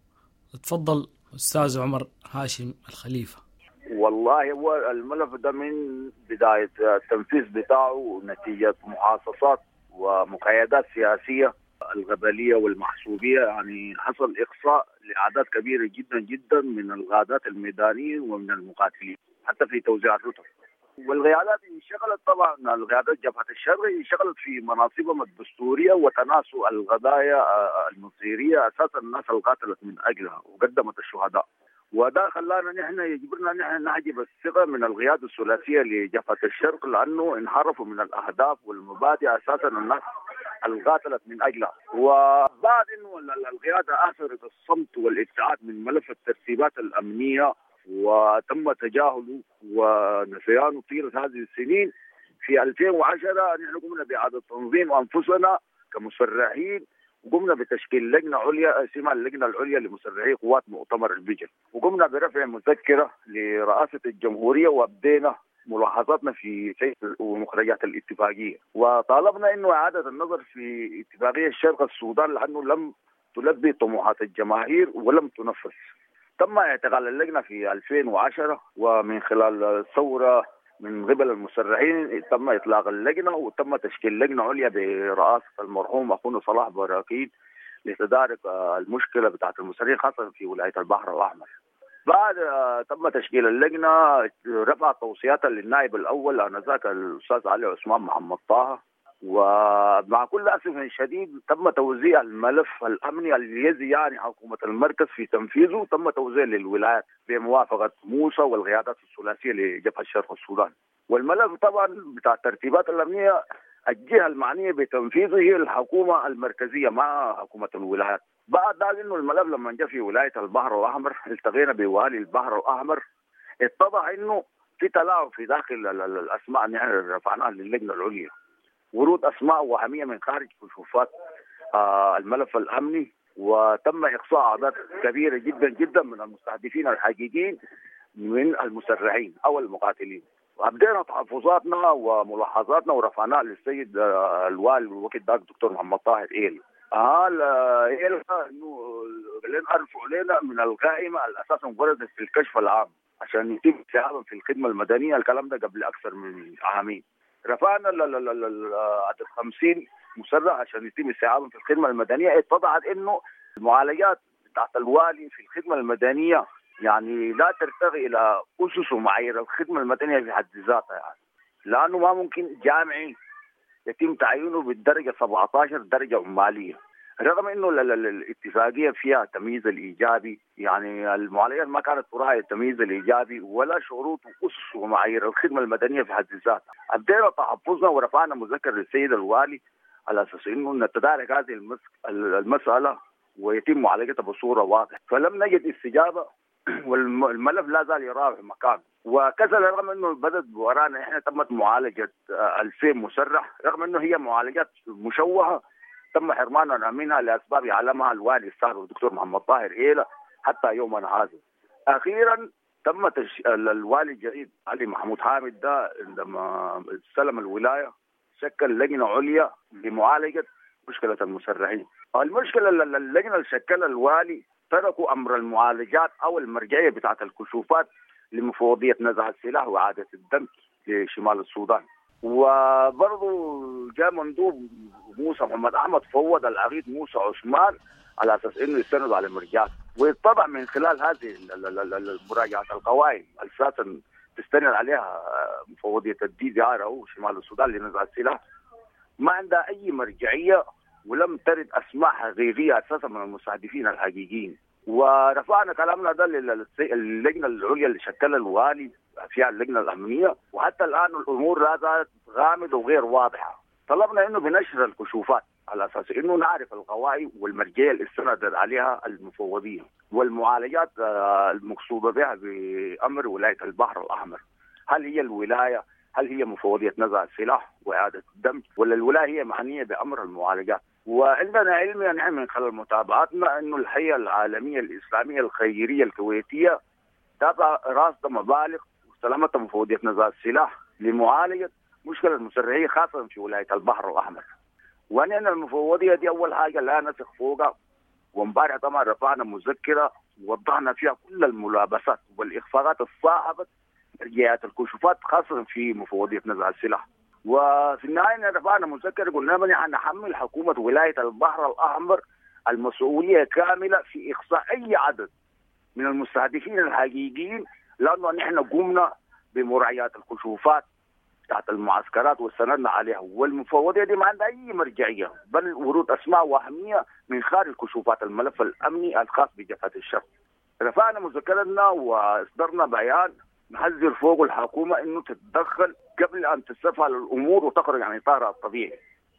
اتفضل أستاذ عمر هاشم الخليفة. والله هو الملف ده من بداية التنفيذ بتاعه نتيجة محاصصات ومقايدات سياسية الغبلية والمحسوبية، يعني حصل إقصاء لأعداد كبيرة جدا جدا من الغادات الميدانيين ومن المقاتلين حتى في توزيع الرتب. والقيادات انشغلت، طبعا القيادات جبهة الشرق انشغلت في مناصبهم الدستورية وتناسوا القضايا المصيرية أساسا الناس القاتلت من أجلها وقدمت الشهداء، وده خلانا نحن يجبرنا نحن نحجب الثقة من القيادة الثلاثية لجبهة الشرق، لأنه انحرفوا من الأهداف والمبادئ أساسا الناس القاتلت من أجلها. وبعد إنه القيادة أثرت الصمت والابتعاد من ملف الترتيبات الأمنية وتم تجاهله ونسيانه طيلة هذه السنين، في 2010 نحن قمنا بإعادة تنظيم أنفسنا كمسرحين، وقمنا بتشكيل لجنة عليا اسمها اللجنة العليا لمسرحي قوات مؤتمر البجل، وقمنا برفع مذكرة لرئاسة الجمهورية وابدينا ملاحظاتنا في شيء ومخرجات الاتفاقية، وطالبنا إنه إعادة النظر في اتفاقية شرق السودان لأنه لم تلبي طموحات الجماهير ولم تنفذ. تم اعتقال اللجنة في 2010، ومن خلال الثورة من قبل المسرحين تم إطلاق اللجنة وتم تشكيل لجنة عليا برئاسة المرحوم أخونا صلاح براكين لتدارك المشكلة بتاعت المسرحين خاصة في ولاية البحر الأحمر. بعد تم تشكيل اللجنة رفع توصياتها للنائب الأول آنذاك الأستاذ علي عثمان محمد طه، ومع كل أسف شديد تم توزيع الملف الأمني الذي يعني حكومة المركز في تنفيذه، تم توزيع للولايات بموافقة موسى والقيادات الثلاثية لجبهة شرق السودان. والملف طبعا بتاع الترتيبات الأمنية الجهة المعنية بتنفيذه هي الحكومة المركزية مع حكومة الولايات. بعد ذلك إنه الملف لما جاء في ولاية البحر الأحمر التقينا بوالي البحر الأحمر، اتضح إنه في تلاعب في داخل الأسماء اللي نحن رفعناها للجنة العليا، ورود أسماء وهمية من خارج كشوفات الملف الأمني، وتم إقصاء أعداد كبيرة جدا جدا من المستهدفين الحقيقيين من المسرحين أو المقاتلين. وأبدينا تحفظاتنا وملاحظاتنا ورفعناها للسيد الوالي الوقت ذاك الدكتور محمد طاهر إيل. إنه أرفعوا علينا من القائمة الأساس انفردت في الكشف العام عشان يتم استيعابا في الخدمة المدنية، الكلام ده قبل أكثر من عامين. رفعنا عدد 50 مسرح عشان يتم استيعابهم في الخدمة المدنية. اتضحت انه المعالجات بتاعت الوالي في الخدمة المدنية يعني لا ترتقي الى اسس ومعايير الخدمة المدنية في حد ذاتها، يعني لانه ما ممكن جامعي يتم تعيينه بالدرجة 17 درجة عمالية، رغم انه الاتفاقية فيها تمييز الايجابي، يعني المعالجات ما كانت تراعي التمييز الايجابي ولا شروط واسس ومعايير الخدمة المدنية في حد ذاتها. ابدينا تحفظنا ورفعنا مذكر للسيد الوالي على اساس انه نتدارك هذه المسألة ويتم معالجتها بصورة واضحة، فلم نجد استجابة والملف لا زال يراوح مكانه. وكذا رغم انه بدت ورانا احنا تمت معالجة 2000 مسرح، رغم انه هي معالجات مشوهة تم حرماننا منها لاسباب يعلمها الوالي السابق الدكتور محمد طاهر إيلا حتى يومنا هذا. اخيرا تم الوالي الجديد علي محمود حامد ده عندما استلم الولاية شكل لجنة عليا لمعالجة مشكلة المسرحين. المشكلة اللجنة اللي شكلها الوالي تركوا أمر المعالجات أو المرجعية بتاعت الكشوفات لمفوضية نزع السلاح وإعادة الدم لشمال السودان. وبرضو جاء مندوب موسى محمد أحمد فوض العقيد موسى عثمان على أساس إنه يستندوا على المرجعات، ويتطبع من خلال هذه المراجعات القوائم أساسا تستند عليها مفوضية DDR أو شمال السودان لنزع السلاح، ما عندها أي مرجعية ولم ترد أسماء حقيقية أساسا من المستهدفين الحقيقيين. ورفعنا كلامنا ده للجنة العليا اللي شكلها الوالي فيها اللجنة الأمنية، وحتى الآن الأمور لا زالت غامضة وغير واضحة. طلبنا إنه بنشر الكشوفات على أساس إنه نعرف القوائم والمرجعية اللي استندت عليها المفوضية والمعالجات المقصودة بها بأمر ولاية البحر الأحمر. هل هي الولاية، هل هي مفوضية نزع السلاح وإعادة الدمج، ولا الولاية هي معنية بأمر المعالجات؟ وعندنا علم يعني من خلال متابعاتنا إنه الهيئة العالمية الإسلامية الخيرية الكويتية تضع راصد مبالغ وسلامة مفوضية نزع السلاح لمعالجة مشكلة المسرحية خاصة في ولاية البحر الأحمر. وأن المفوضية دي أول حاجة لا نثق فوقها، ومبارح طبعا رفعنا مذكرة ووضحنا فيها كل الملابسات والإخفاقات الصاحبة مرجعيات الكشوفات خاصة في مفوضية نزع السلاح. وفي النهاية رفعنا مذكرة قلنا من نحمل حكومة ولاية البحر الأحمر المسؤولية كاملة في إقصاء أي عدد من المستهدفين الحقيقيين، لأنه نحن قمنا بمراجعة الكشوفات تحت المعسكرات واستندنا عليها، والمفوضية دي ما عندها أي مرجعية بل ورود أسماء وهمية من خارج كشوفات الملف الأمني الخاص بجبهة الشرق. رفعنا مذكرتنا واصدرنا بيان نحذر فوق الحكومة إنه تتدخل قبل أن تستفعل الأمور وتخرج عن إطارها الطبيعي.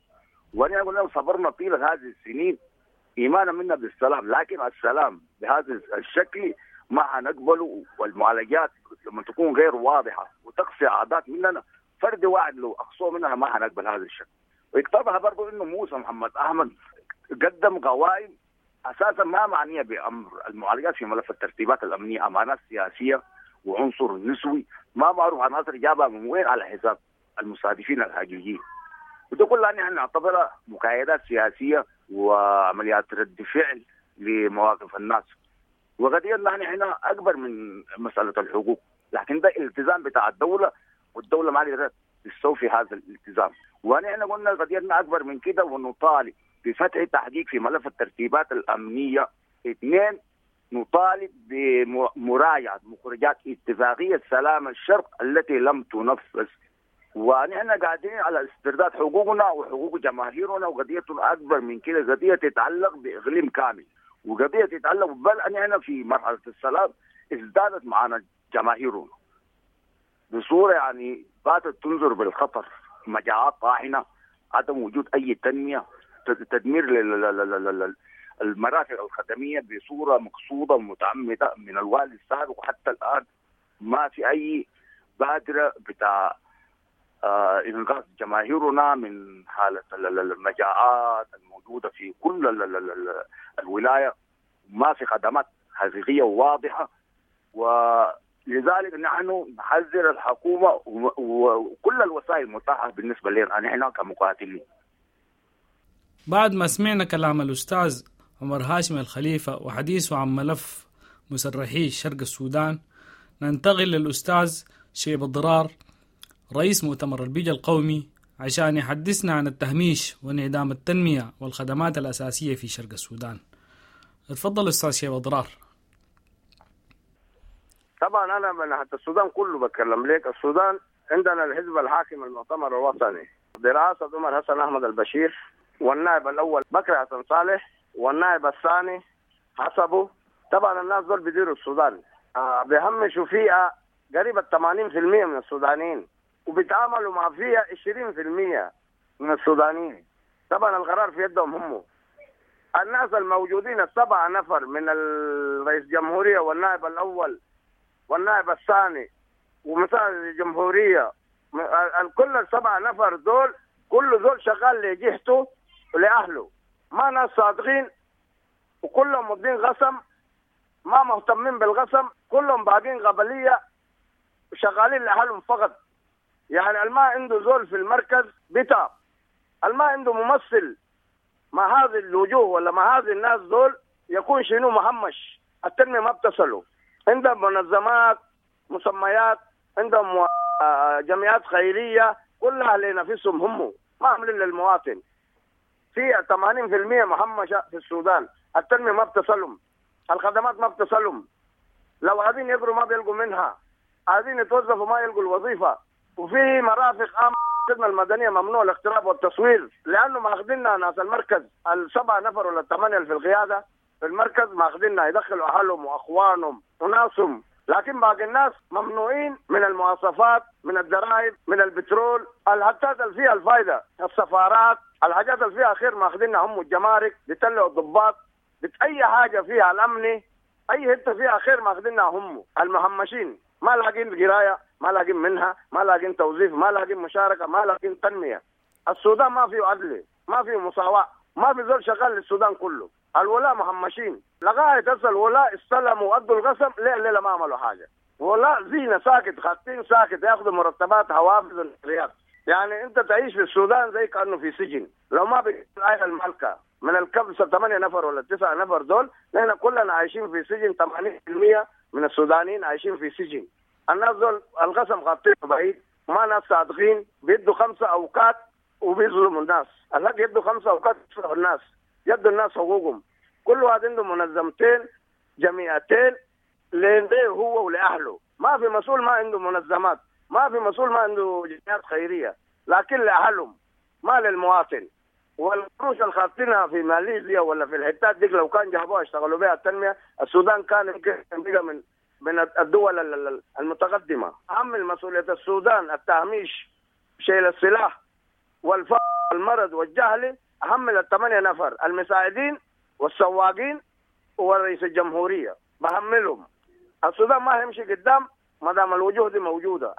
وأنا قلنا صبرنا طيلة هذه السنين إيمانا منا بالسلام، لكن السلام بهذا الشكل ما حنقبله، والمعالجات لما تكون غير واضحة وتقصي أعداد مننا فرد واحد لو أقصوه مننا ما حنقبل هذا الشكل. ويكتبها برضو إنه موسى محمد أحمد قدم قوائم أساسا ما معنية بأمر المعالجات في ملف الترتيبات الأمنية، أمانات سياسية وعنصر نسوي ما معروف عناصر جابها من وين على حساب المستهدفين الحقيقيين. وده كلها نحن نعتبرها مكايدات سياسية وعمليات رد فعل لمواقف الناس. وقضيتنا نحن أكبر من مسألة الحقوق، لكن ده الالتزام بتاع الدولة، والدولة ما قدرت تستوفي هذا الالتزام. ونحن قلنا قضيتنا أكبر من كده، ونطالب بفتح تحقيق في ملف الترتيبات الأمنية. 2 نطالب بمراجعة مخرجات اتفاقية سلام الشرق التي لم تنفذ. ونحن قاعدين على استرداد حقوقنا وحقوق جماهيرنا، وقضيتنا أكبر من كده، قضية تتعلق بإقليم كامل، وقضية تتعلق بل أننا في مرحلة السلام ازدادت معنا جماهيرنا بصورة يعني باتت تنظر بالخطر، مجاعات طاحنة، عدم وجود أي تنمية، تدمير المرافق الخدمية بصورة مقصودة ومتعمدة من الوالي السابق، وحتى الآن ما في أي بادرة بتاع إنقاذ جماهيرنا من حالة المجاعات الموجودة في كل الولاية. ما في خدمات حقيقية وواضحة، ولذلك نحن نحذر الحكومة وكل الوسائل المتاحة بالنسبة لنا نحن كمقاتلين. بعد ما سمعنا كلام الأستاذ عمر هاشم الخليفة وحديثه عن ملف مسرحي شرق السودان، ننتقل للأستاذ شيب الضرار رئيس مؤتمر البيجة القومي عشان يحدثنا عن التهميش وانعدام التنمية والخدمات الأساسية في شرق السودان. اتفضل أستاذ شيب الضرار. طبعا أنا من حتى السودان كله بتكلم لك. السودان عندنا الحزب الحاكم المؤتمر الوطني برئاسة عمر حسن أحمد البشير، والنائب الأول بكر حسن صالح، والنائب الثاني حسبه. طبعا الناس دول بيديروا السودان، بيهمشوا فيها قريبا 80% من السودانيين، وبيتعاملوا مع فيها 20% من السودانيين. طبعا القرار في يدهم هم. الناس الموجودين 7 نفر من الرئيس الجمهورية والنائب الأول والنائب الثاني ومثال الجمهورية، كل 7 نفر دول كل دول شغال لجهته ولأهله، ما ناس صادقين، وكلهم مدين غصم، ما مهتمين بالغصم، كلهم باقين قبلية وشغالين لأهلهم فقط. يعني الما عنده زول في المركز بتاع الما عنده ممثل مع هذه الوجوه ولا مع هذه الناس دول يكون شنو مهمش. التنمية ما بتصلوا، عندهم منظمات مسميات، عندهم جمعيات خيرية كلها لنفسهم هم، ما عاملين للمواطن. في 80% مهمشة في السودان، التنمية ما بتصلهم، الخدمات ما بتصلهم، لو عايزين يقروا ما بيلقوا منها، عايزين يتوظفوا ما يلقوا الوظيفة، وفي مرافق عامة الخدمة المدنية ممنوع الاقتراب والتصوير، لأنه ماخذيننا ناس المركز 7 نفر ولا 8 في القيادة في المركز، ماخذيننا يدخلوا أهلهم وأخوانهم وناسهم، لكن باقي الناس ممنوعين من المواصفات، من الضرائب، من البترول، الحاجات اللي فيها الفايدة، السفارات، الحاجات اللي فيها خير ماخذينها هم، الجمارك بيطلعوا الضباط، أي حاجة فيها الأمن، أي حتة فيها خير ماخذينها هم. المهمشين ما لاقين قراية، ما لاقين منها، ما لاقين توظيف، ما لاقين مشاركة، ما لاقين تنمية. السودان ما فيه عدل، ما فيه مساواة، ما في زول شغال للسودان كله. الولاء مهمشين لغاية هسه، الولاء استلموا وادوا القسم ليلة ما عملوا حاجة. ولاء زينة ساكت، خاطين ساكت، ياخذوا مرتبات، حوافز ورياض. يعني انت تعيش في السودان زي كأنه في سجن. لو ما بقيت الآية المالكة من الكبسة 8 نفر ولا 9 نفر دول، نحن كلنا عايشين في سجن. 80% من السودانيين عايشين في سجن. الناس دول القسم خاطين بعيد، ما ناس صادقين، بيدوا 5 أوقات وبيظلموا الناس. الحق يدوا 5 أوقات يدوا الناس، يدوا الناس حقوقهم. كل واحد عنده منظمتين، جمعيتين ليه هو ولأهله. ما في مسؤول ما عنده منظمات، ما في مسؤول ما عنده جمعيات خيرية، لكن لأهلهم ما للمواطن. والقروش الخاطينها في ماليزيا ولا في الحتات دي لو كان جابوها اشتغلوا بها التنمية، السودان كان يمكن بقى من الدول المتقدمة. أهم مسؤولية السودان التهميش، شيل السلاح والفقر والمرض والجهل، أهم من 8 نفر المساعدين والسواقين ورئيس الجمهورية بهملهم. السودان ما يمشي قدام ما دام الوجوه دي موجودة.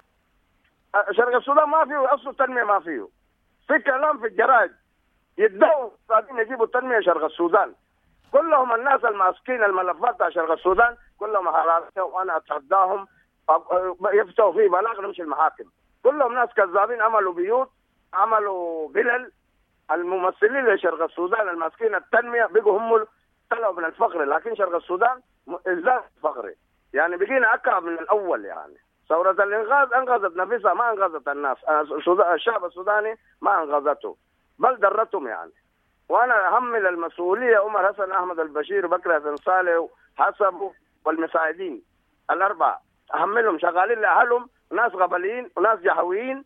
شرق السودان ما فيه أصل التنمية، ما فيه. في كلام في الجرائد يدعوا قاعدين يجيبوا التنمية شرق السودان. كلهم الناس الماسكين الملفات بتاع شرق السودان كلهم حرامية، وأنا أتحداهم يفتحوا فيه بلاغ نمشي المحاكم. كلهم ناس كذابين، عملوا بيوت، عملوا بلل. الممثلين لشرق السودان الماسكين التنمية بقوا هم طلعوا من الفقر، لكن شرق السودان ازداد فقري. يعني بقينا أكثر من الأول. يعني ثورة الإنقاذ أنقذت نفسها، ما أنقذت الناس. الشعب السوداني ما أنقذته بل درتهم. يعني وأنا أحمل المسؤولية عمر حسن أحمد البشير بكر حسن صالح حسبه والمساعدين الأربعة، أحملهم شغالين لأهلهم، ناس غبليين وناس جهويين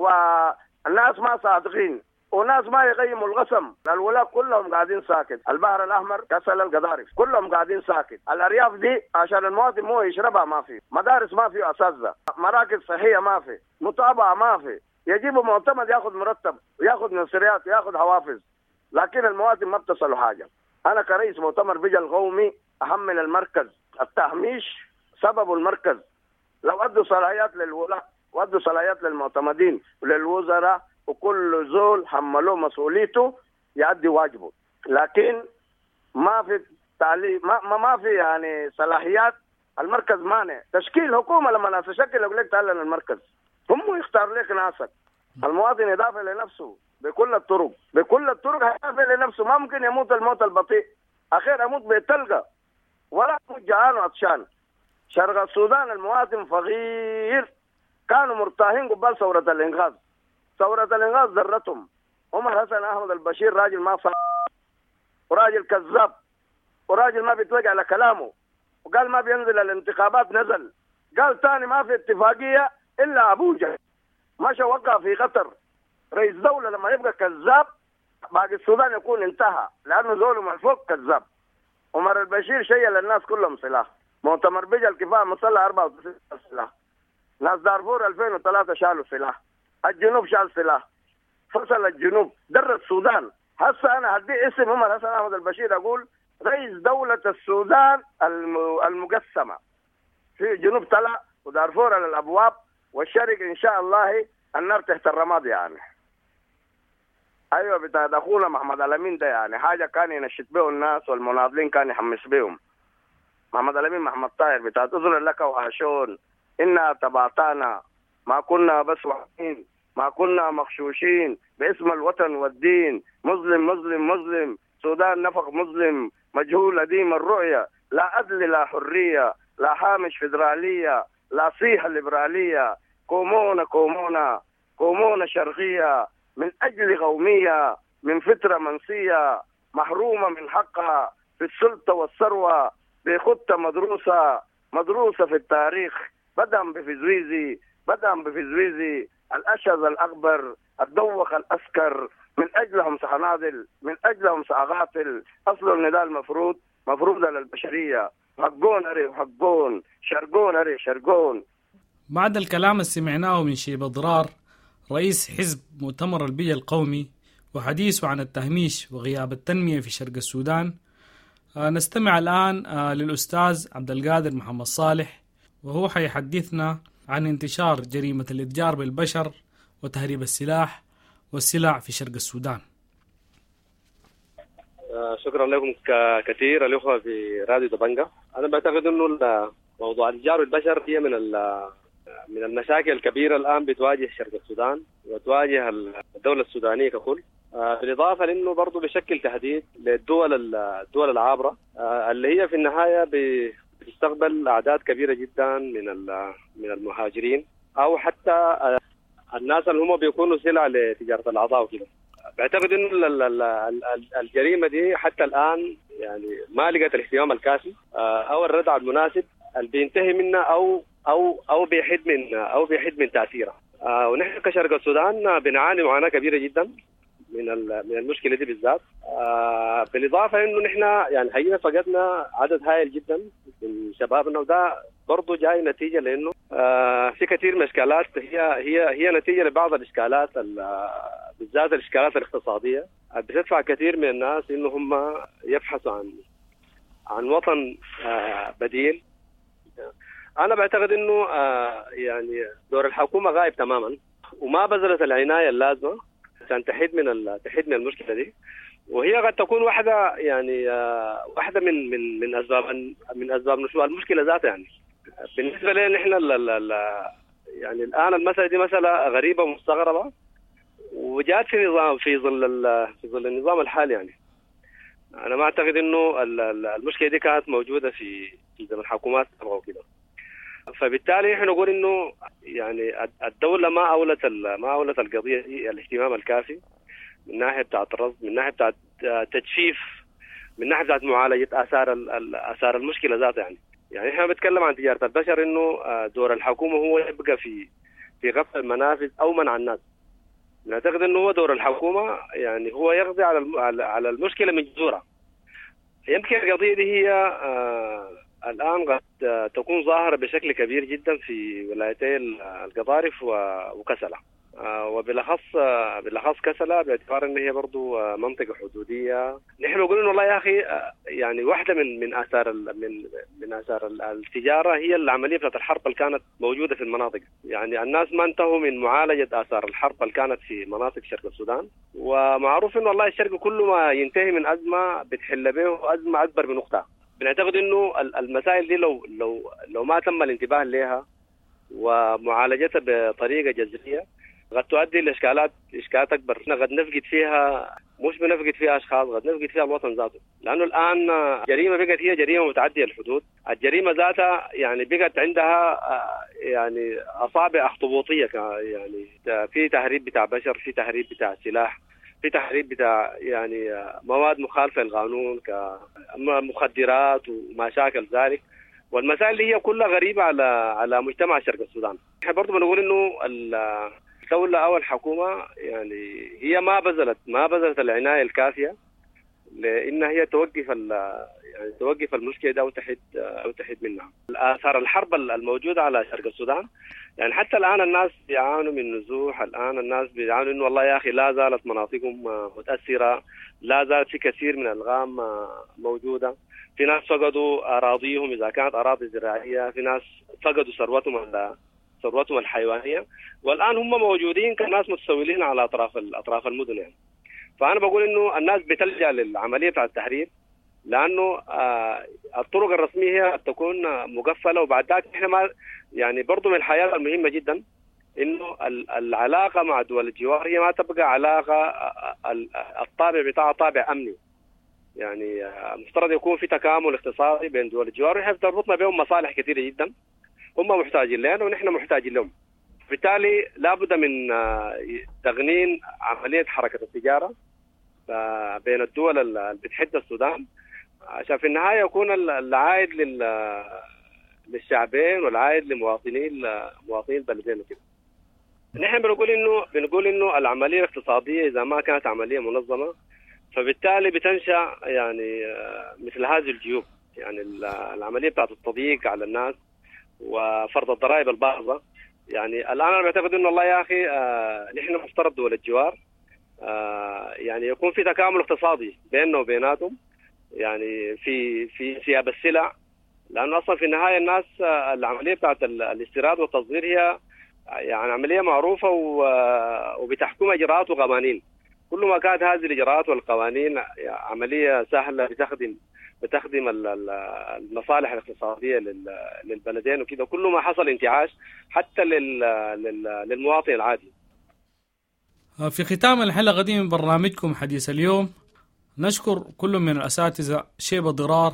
والناس ما صادقين وناس ما يقيموا القسم. الولاء كلهم قاعدين ساكت، البحر الأحمر كسل القضارف كلهم قاعدين ساكت. الأرياف دي عشان المواطن مو يشربها ما في، مدارس ما في أساتذة، مراكز صحية ما في، متابعة ما في. يجيبوا معتمد ياخذ مرتب وياخذ نصريات وياخذ حوافز، لكن المواطن ما بتصلوا حاجة. أنا كرئيس مؤتمر بجا القومي أحمل المركز التهميش سبب المركز. لو أدوا صلاحيات للولاء وأدوا صلاحيات للمعتمدين وللوزراء وكل زول حملوه مسؤوليته يؤدي واجبه، لكن ما في تعليم، ما في يعني صلاحيات. المركز مانع تشكيل حكومة. لما ناس تشكل يقول لك تعال المركز، هم يختار لك ناسك. المواطن يدافع لنفسه بكل الطرق، بكل الطرق هيدافع لنفسه. ما ممكن يموت الموت البطيء، أخير يموت بتلقى ولا يموت جعان وعطشان. شرق السودان المواطن فقير، كانوا مرتاحين قبل ثورة الإنقاذ. ثورة الإنقاذ ذرتهم. عمر حسن أحمد البشير راجل ما صار، وراجل كذاب، وراجل ما بيتوجع على كلامه، وقال ما بينزل الانتخابات نزل، قال تاني ما في اتفاقية إلا أبوجا، مشى وقع في قطر. رئيس دولة لما يبقى كذاب باقي السودان يكون انتهى، لأنه زوله من فوق كذاب. عمر البشير شيل الناس كلهم سلاح. مؤتمر بجا الكفاءة مصلى 94 سلاح. ناس دارفور 2003 شالوا سلاح. الجنوب شال سلاح، فصل الجنوب در السودان. هسه أنا هدي اسم عمر حسن أحمد البشير أقول رئيس دولة السودان المقسمة، في جنوب طلع ودارفور على الأبواب، والشرق إن شاء الله النار تحت الرماد. يعني أيوة بتاع أخونا محمد الأمين ده يعني حاجة كان ينشط به الناس والمناضلين كان يحمس بهم. محمد الأمين محمد طاهر بتاع أذن لك وهاشون إنا تبعتنا، ما كنا بس واحدين، ما كنا مخشوشين باسم الوطن والدين. مظلم مظلم مظلم، سودان نفق مظلم، مجهول قديم الرؤية، لا عدل لا حرية، لا هامش فيدرالية، لا صيحة ليبرالية. كومونا كومونا كومونا شرقية من أجل قومية، من فترة منسية محرومة من حقها في السلطة والثروة بخطة مدروسة في التاريخ، بدءا بفيزويزي الأشهز الأكبر الدوخ الأسكر، من أجلهم سأناضل، من أجلهم سأقاتل. أصل النداء مفروض على البشرية، حقون أري حقون، شرقون أري شرقون. بعد الكلام اللي سمعناه من شيب ضرار رئيس حزب مؤتمر البيئة القومي وحديثه عن التهميش وغياب التنمية في شرق السودان، نستمع الآن للأستاذ عبد القادر محمد صالح، وهو حيحدثنا عن انتشار جريمة الإتجار بالبشر وتهريب السلاح والسلع في شرق السودان. شكرا لكم كثير الأخوة في راديو دبنجا. أنا بعتقد إنه موضوع الإتجار بالبشر هي من المشاكل الكبيرة الآن بتواجه شرق السودان وتواجه الدولة السودانية ككل، بالإضافة لأنه برضو بشكل تهديد للدول العابرة اللي هي في النهاية بتستقبل أعداد كبيرة جدا من المهاجرين أو حتى الناس اللي هم بيكونوا سلع لتجارة الأعضاء وكده. بعتقد إنه الجريمة دي حتى الآن يعني ما لقت الاهتمام الكافي أو الردع المناسب اللي بينتهي منها أو بيحد من تأثيرها. ونحن كشرق السودان بنعاني معاناة كبيرة جدا من المشكلة دي بالذات، بالإضافة إنه نحن يعني حقيقة فقدنا عدد هائل جدا من شبابنا، وده برضو جاي نتيجة لأنه في كثير من الإشكالات هي نتيجة لبعض الإشكالات بالذات الإشكالات الاقتصادية بتدفع كثير من الناس إنه هم يبحثوا عن وطن بديل. أنا بعتقد إنه يعني دور الحكومة غايب تماما وما بذلت العناية اللازمة عشان تحد من المشكلة دي، وهي قد تكون واحدة من أسباب نشوء المشكلة ذاتها. يعني بالنسبة لنا نحن يعني الآن المسألة دي مسألة غريبة ومستغربة وجاءت في ظل النظام الحالي. يعني أنا ما أعتقد إنه المشكلة دي كانت موجودة في زمن حكومات أو كده. فبالتالي احنا نقول انه يعني الدولة ما اولت القضية دي الاهتمام الكافي من ناحية بتاعة الرصد، من ناحية بتاعة تجفيف، من ناحية بتاعة معالجة آثار المشكلة ذاتها. يعني احنا بنتكلم عن تجارة البشر، انه دور الحكومة هو يبقى في غفل المنافذ او منع الناس. نعتقد انه هو دور الحكومة يعني هو يقضي على المشكلة من جذورها. يمكن القضية دي هي الآن قد تكون ظاهرة بشكل كبير جدا في ولايتي القضارف وكسلة، وبالأخص كسلة باعتبار أن هي برضو منطقة حدودية. نحن نقول إنه والله يا أخي يعني واحدة من آثار التجارة هي العملية بتاعت الحرب اللي كانت موجودة في المناطق. يعني الناس ما انتهوا من معالجة آثار الحرب اللي كانت في مناطق شرق السودان، ومعروف إنه والله الشرق كل ما ينتهي من أزمة بتحل به أزمة أكبر من أختها. بنعتقد إنه المسائل دي لو ما تم الانتباه لها ومعالجتها بطريقة جذرية قد تؤدي لإشكالات أكبر. قد نفقد فيها، مش بنفقد فيها أشخاص، قد نفقد فيها الوطن ذاته، لأنه الآن جريمة بقت هي جريمة متعدية الحدود. الجريمة ذاتها يعني بقت عندها يعني أصابع أخطبوطية، يعني في تهريب بتاع بشر، في تهريب بتاع سلاح، في تهريب بتاع يعني مواد مخالفة للقانون كمخدرات وما شاكل ذلك. والمسائل اللي هي كلها غريبة على مجتمع شرق السودان. احنا برضو بنقول انه الدولة او الحكومة يعني هي ما بذلت العناية الكافية لان هي توقف المشكلة ده او تحد منها. آثار الحرب الموجودة على شرق السودان يعني حتى الآن الناس بيعانوا من نزوح، الآن الناس بيعانوا إنه والله يا أخي لا زالت مناطقهم متأثرة، لا زالت في كثير من الألغام موجودة، في ناس فقدوا أراضيهم إذا كانت أراضي زراعية، في ناس فقدوا ثروتهم الحيوانية، والآن هم موجودين كناس متسولين على أطراف المدن. يعني فأنا بقول إنه الناس بتلجأ للعملية بتاع التحرير لأنه الطرق الرسمية هي تكون مقفلة. وبعد ذلك إحنا ما يعني برضو من الحياة المهمة جدا إنه العلاقة مع دول الجوار هي ما تبقى علاقة الطابع بتاعها طابع أمني. يعني مفترض يكون في تكامل اقتصادي بين دول الجوار، وإحنا تربطنا بهم مصالح كثيرة جدا، هم محتاجين لنا ونحن محتاجين لهم. بالتالي لابد من تغنين عملية حركة التجارة بين الدول اللي بتحد السودان، عشان في النهاية يكون العائد للشعبين والعائد لمواطنين البلدين وكده. نحن بنقول إنه العملية الاقتصادية إذا ما كانت عملية منظمة فبالتالي بتنشأ يعني مثل هذه الجيوب، يعني العملية بتاعت التضييق على الناس وفرض الضرائب الباهظة. يعني الآن أنا بعتقد إنه الله يا أخي نحن مفترض دول الجوار يعني يكون في تكامل اقتصادي بيننا وبيناتهم، يعني في سياب السلع، لأنه أصلا في النهاية الناس العملية بتاعت الاستيراد والتصدير هي يعني عملية معروفة وبتحكم إجراءات وقوانين. كل ما كانت هذه الإجراءات والقوانين عملية سهلة بتخدم المصالح الاقتصادية للبلدين وكذا، كل ما حصل انتعاش حتى للمواطن العادي. في ختام الحلقة دي من برنامجكم حديث اليوم نشكر كل من الأساتذة شيبة ضرار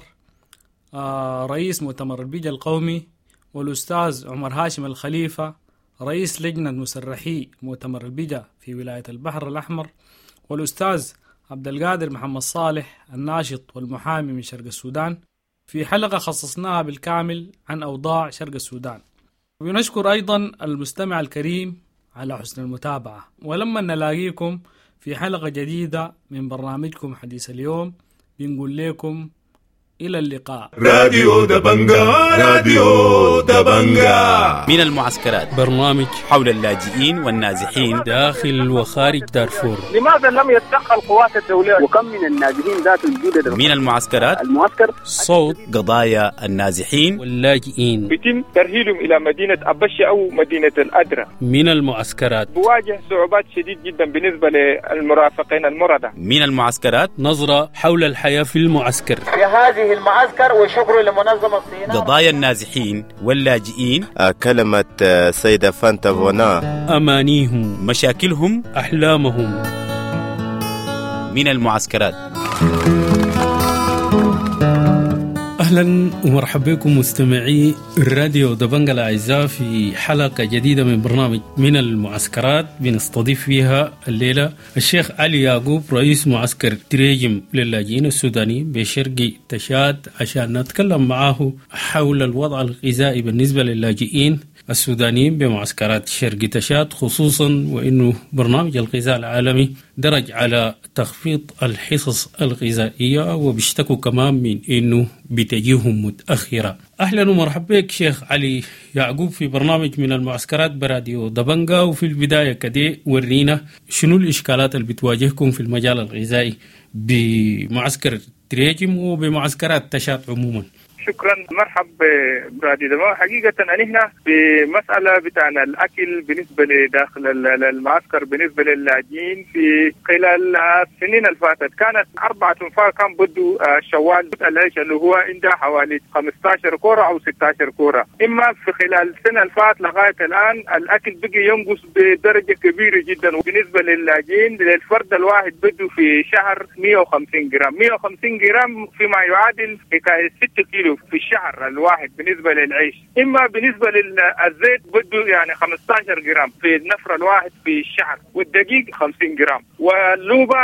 رئيس مؤتمر البيئة القومي، والأستاذ عمر هاشم الخليفة رئيس لجنة مسرحي مؤتمر البيئة في ولاية البحر الأحمر، والأستاذ عبد القادر محمد صالح الناشط والمحامي من شرق السودان، في حلقة خصصناها بالكامل عن أوضاع شرق السودان. ونشكر أيضا المستمع الكريم على حسن المتابعة، ولما نلاقيكم في حلقة جديدة من برنامجكم حديث اليوم بنقول لكم إلى اللقاء. راديو دبنجا، راديو دبنجا. من المعسكرات، برنامج حول اللاجئين والنازحين داخل وخارج دارفور. لماذا لم يتدخل القوات الدولية؟ وكم من النازحين ذات الجودة؟ من المعسكرات، المعسكر صوت قضايا النازحين واللاجئين، يتم ترحيلهم إلى مدينة أبشة أو مدينة الأدرة. من المعسكرات، بواجه صعوبات شديد جدا بالنسبة للمرافقين المردة. من المعسكرات، نظرة حول الحياة في المعسكر، في هذه المعسكر، وشكر لمنظمة صيناء. قضايا النازحين واللاجئين، كلمة سيدة فانتا فونا، أمانيهم، مشاكلهم، أحلامهم. من المعسكرات. أهلا ومرحبا بكم مستمعي الراديو دبنجا الأعزاء في حلقة جديدة من برنامج من المعسكرات. بنستضيف فيها الليلة الشيخ علي يعقوب رئيس معسكر تريجم للاجئين السودانيين بشرق تشاد عشان نتكلم معه حول الوضع الغذائي بالنسبة للاجئين السودانيين بمعسكرات شرق تشاد، خصوصا وإنه برنامج الغذاء العالمي درج على تخفيض الحصص الغذائية، وبيشتكوا كمان من إنه بتجيهم متأخرة. أهلا ومرحبا بك شيخ علي يعقوب في برنامج من المعسكرات براديو دبنجا. وفي البداية كده ورينا شنو الإشكالات اللي بتواجهكم في المجال الغذائي بمعسكر تريجم وبمعسكرات تشاد عموما. شكرا. مرحبا براديو دبنجا. حقيقة نحن بمسألة بتاعنا الأكل بالنسبة لداخل المعسكر بالنسبة للاجئين في خلال السنين الفاتت كانت 4 أنفار كان بدو شوال العيش اللي هو عنده حوالي 15 كورة أو 16 كورة. إما في خلال السنة الفات لغاية الآن الأكل بقي ينقص بدرجة كبيرة جدا، وبالنسبة للاجئين للفرد الواحد بدو في شهر 150 جرام 150 جرام فيما يعادل 6 كيلو في الشهر الواحد بالنسبة للعيش. إما بالنسبة للزيت بده يعني 15 جرام في النفر الواحد في الشهر، والدقيق 50 جرام، واللوبة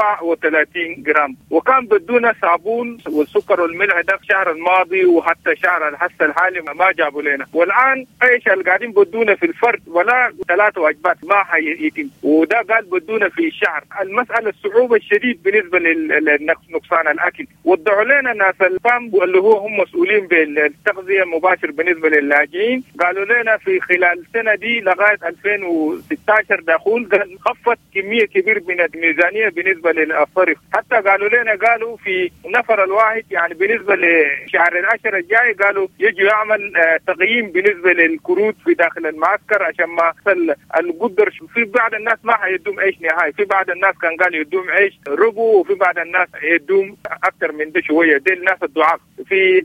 34 جرام. وكان بدونا صابون والسكر والملح ده في الشهر الماضي، وحتى شهر هسه الحالي ما جابوا لنا. والآن عيش اللي قاعدين بدونا في الفرد ولا 3 وجبات ما حيتم، وده قال بدونا في الشهر. المسألة الصعوبة الشديد بالنسبة لنقصان الأكل، وضعوا لنا ناس الفام اللي هم مسؤولين بالتغذية المباشر بالنسبة للاجئين، قالوا لنا في خلال السنة دي لغاية 2016 دخول خفت كمية كبيرة من الميزانية بالنسبة للصرف. حتى قالوا في نفر الواحد يعني بالنسبة لشهر العشر الجاي قالوا يجي يعمل تقييم بالنسبة للكروت في داخل المعسكر عشان ما القدر. في بعض الناس ما حيدوم عيش نهائي، في بعض الناس كان قال يدوم عيش ربو، وفي بعض الناس يدوم أكثر من ده شوية. دي الناس الضعاف. في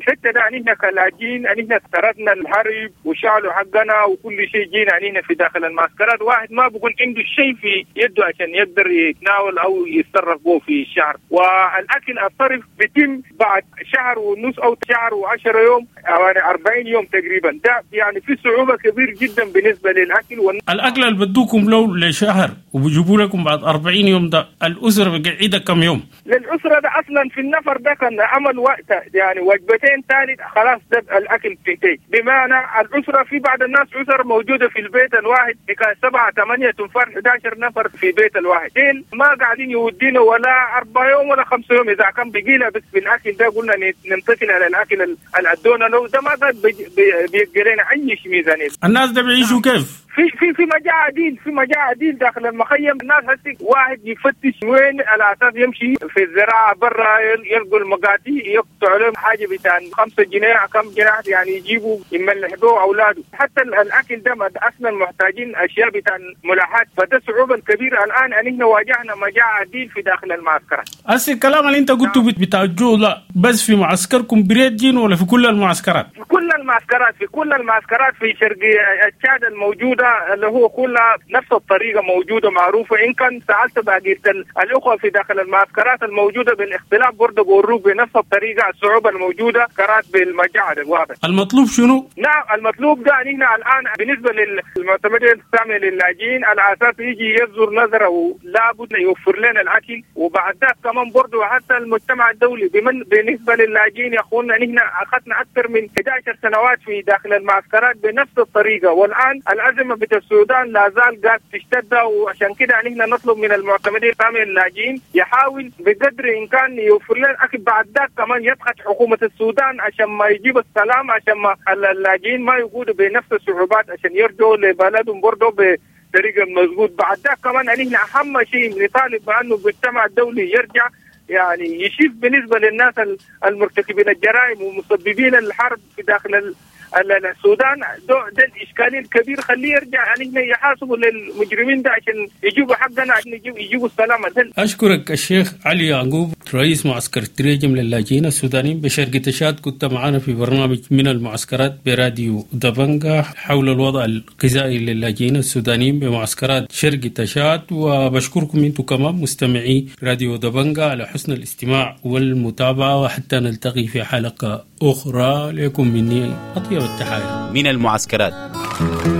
الحته ده نحن كلاجئين نحن تردنا الحرب وشعلوا حقنا وكل شيء جينا نحن في داخل المعسكرات. واحد ما بقول عنده شيء في يده عشان يقدر يتناول او يتصرف به في الشهر. والاكل الصرف بيتم بعد شهر ونص او شهر و10 يوم او 40 يوم تقريبا. ده يعني في صعوبه كبير جدا بالنسبه للاكل. الاكل اللي بدوكم لو لشهر وبيجيبوا لكم بعد 40 يوم، ده الاسره بقعدها كم يوم؟ للاسره ده اصلا في النفر ده كان عمل وقت يعني وجبتين ثالث خلاص ده الاكل بتنتهي. بمعنى الاسره في بعض الناس اسر موجوده في البيت الواحد كان 7 8 تنفر 11 نفر في بيت الواحد، دين ما قاعدين يودينا ولا 4 يوم ولا 5 يوم. اذا كان بقينا بس بالاكل ده قلنا ننتقل على الاكل اللي ادونا لو ده ما قد بيجي لنا اي شيء ميزانيه. الناس ده بيعيشوا كيف؟ في مجاعة عديل داخل المخيم. الناس هسي واحد يفتش وين على اساس يمشي في الزراعه برا يلقوا المقاتي يقطعوا لهم حاجه بتاع 5 جنيه كم جنيه يعني يجيبوا يملحوا اولاده. حتى الاكل ده اصلا محتاجين اشياء بتاع ملاحات. فده صعوبه كبيره الان ان واجهنا مجاعة عديل في داخل المعسكرات. هسي الكلام اللي انت قلته بتاع الجوع ده بس في معسكركم بريدجين ولا في كل المعسكرات؟ في كل المعسكرات في شرق تشاد الموجوده اللي هو كلها نفس الطريقه موجوده معروفه. ان كان سالت بقيه الاخوه في داخل المعسكرات الموجوده بالاختلاف برضه بوروك بنفس الطريقه الصعوبه الموجوده كرات بالمجاعه الواضح. المطلوب شنو؟ نعم المطلوب ده نحن الان بالنسبه للمعتمد السامي للاجئين على اساس يجي يزور نظره لابد يوفر لنا الاكل. وبعد ذلك كمان برضه حتى المجتمع الدولي بالنسبه للاجئين يا اخونا نحن اخذنا اكثر من 11 سنوات في داخل المعسكرات بنفس الطريقه. والان الازمه بتاع السودان لا زال قاعد تشتد. وعشان كده نحن نطلب من المعتمدين السامي للاجئين يحاول بقدر الامكان يوفر لنا الاكل. بعد ذلك كمان يضغط حكومه السودان عشان ما يجيب السلام، عشان ما اللاجئين ما يقودوا بنفس الصعوبات عشان يرجعوا لبلدهم برضه بطريقه مضبوط. بعد ذلك كمان نحن اهم شيء نطالب بانه المجتمع الدولي يرجع يعني يشوف بالنسبه للناس المرتكبين الجرائم ومسببين الحرب في داخل السودان. ده الاشكاليه الكبير خليه يرجع يعني يحاسبوا للمجرمين ده عشان يجيبوا حقنا عشان يجيبوا السلامه. اشكرك الشيخ علي يعقوب رئيس معسكر تريجم للاجئين السودانيين بشرق تشاد. كنت معنا في برنامج من المعسكرات براديو دبنجا حول الوضع الغذائي للاجئين السودانيين بمعسكرات شرق تشاد. وبشكركم انتم كمان مستمعي راديو دبنجا على حسن الاستماع والمتابعه، وحتى نلتقي في حلقه اخرى. لكم مني أطيب التحايا من المعسكرات.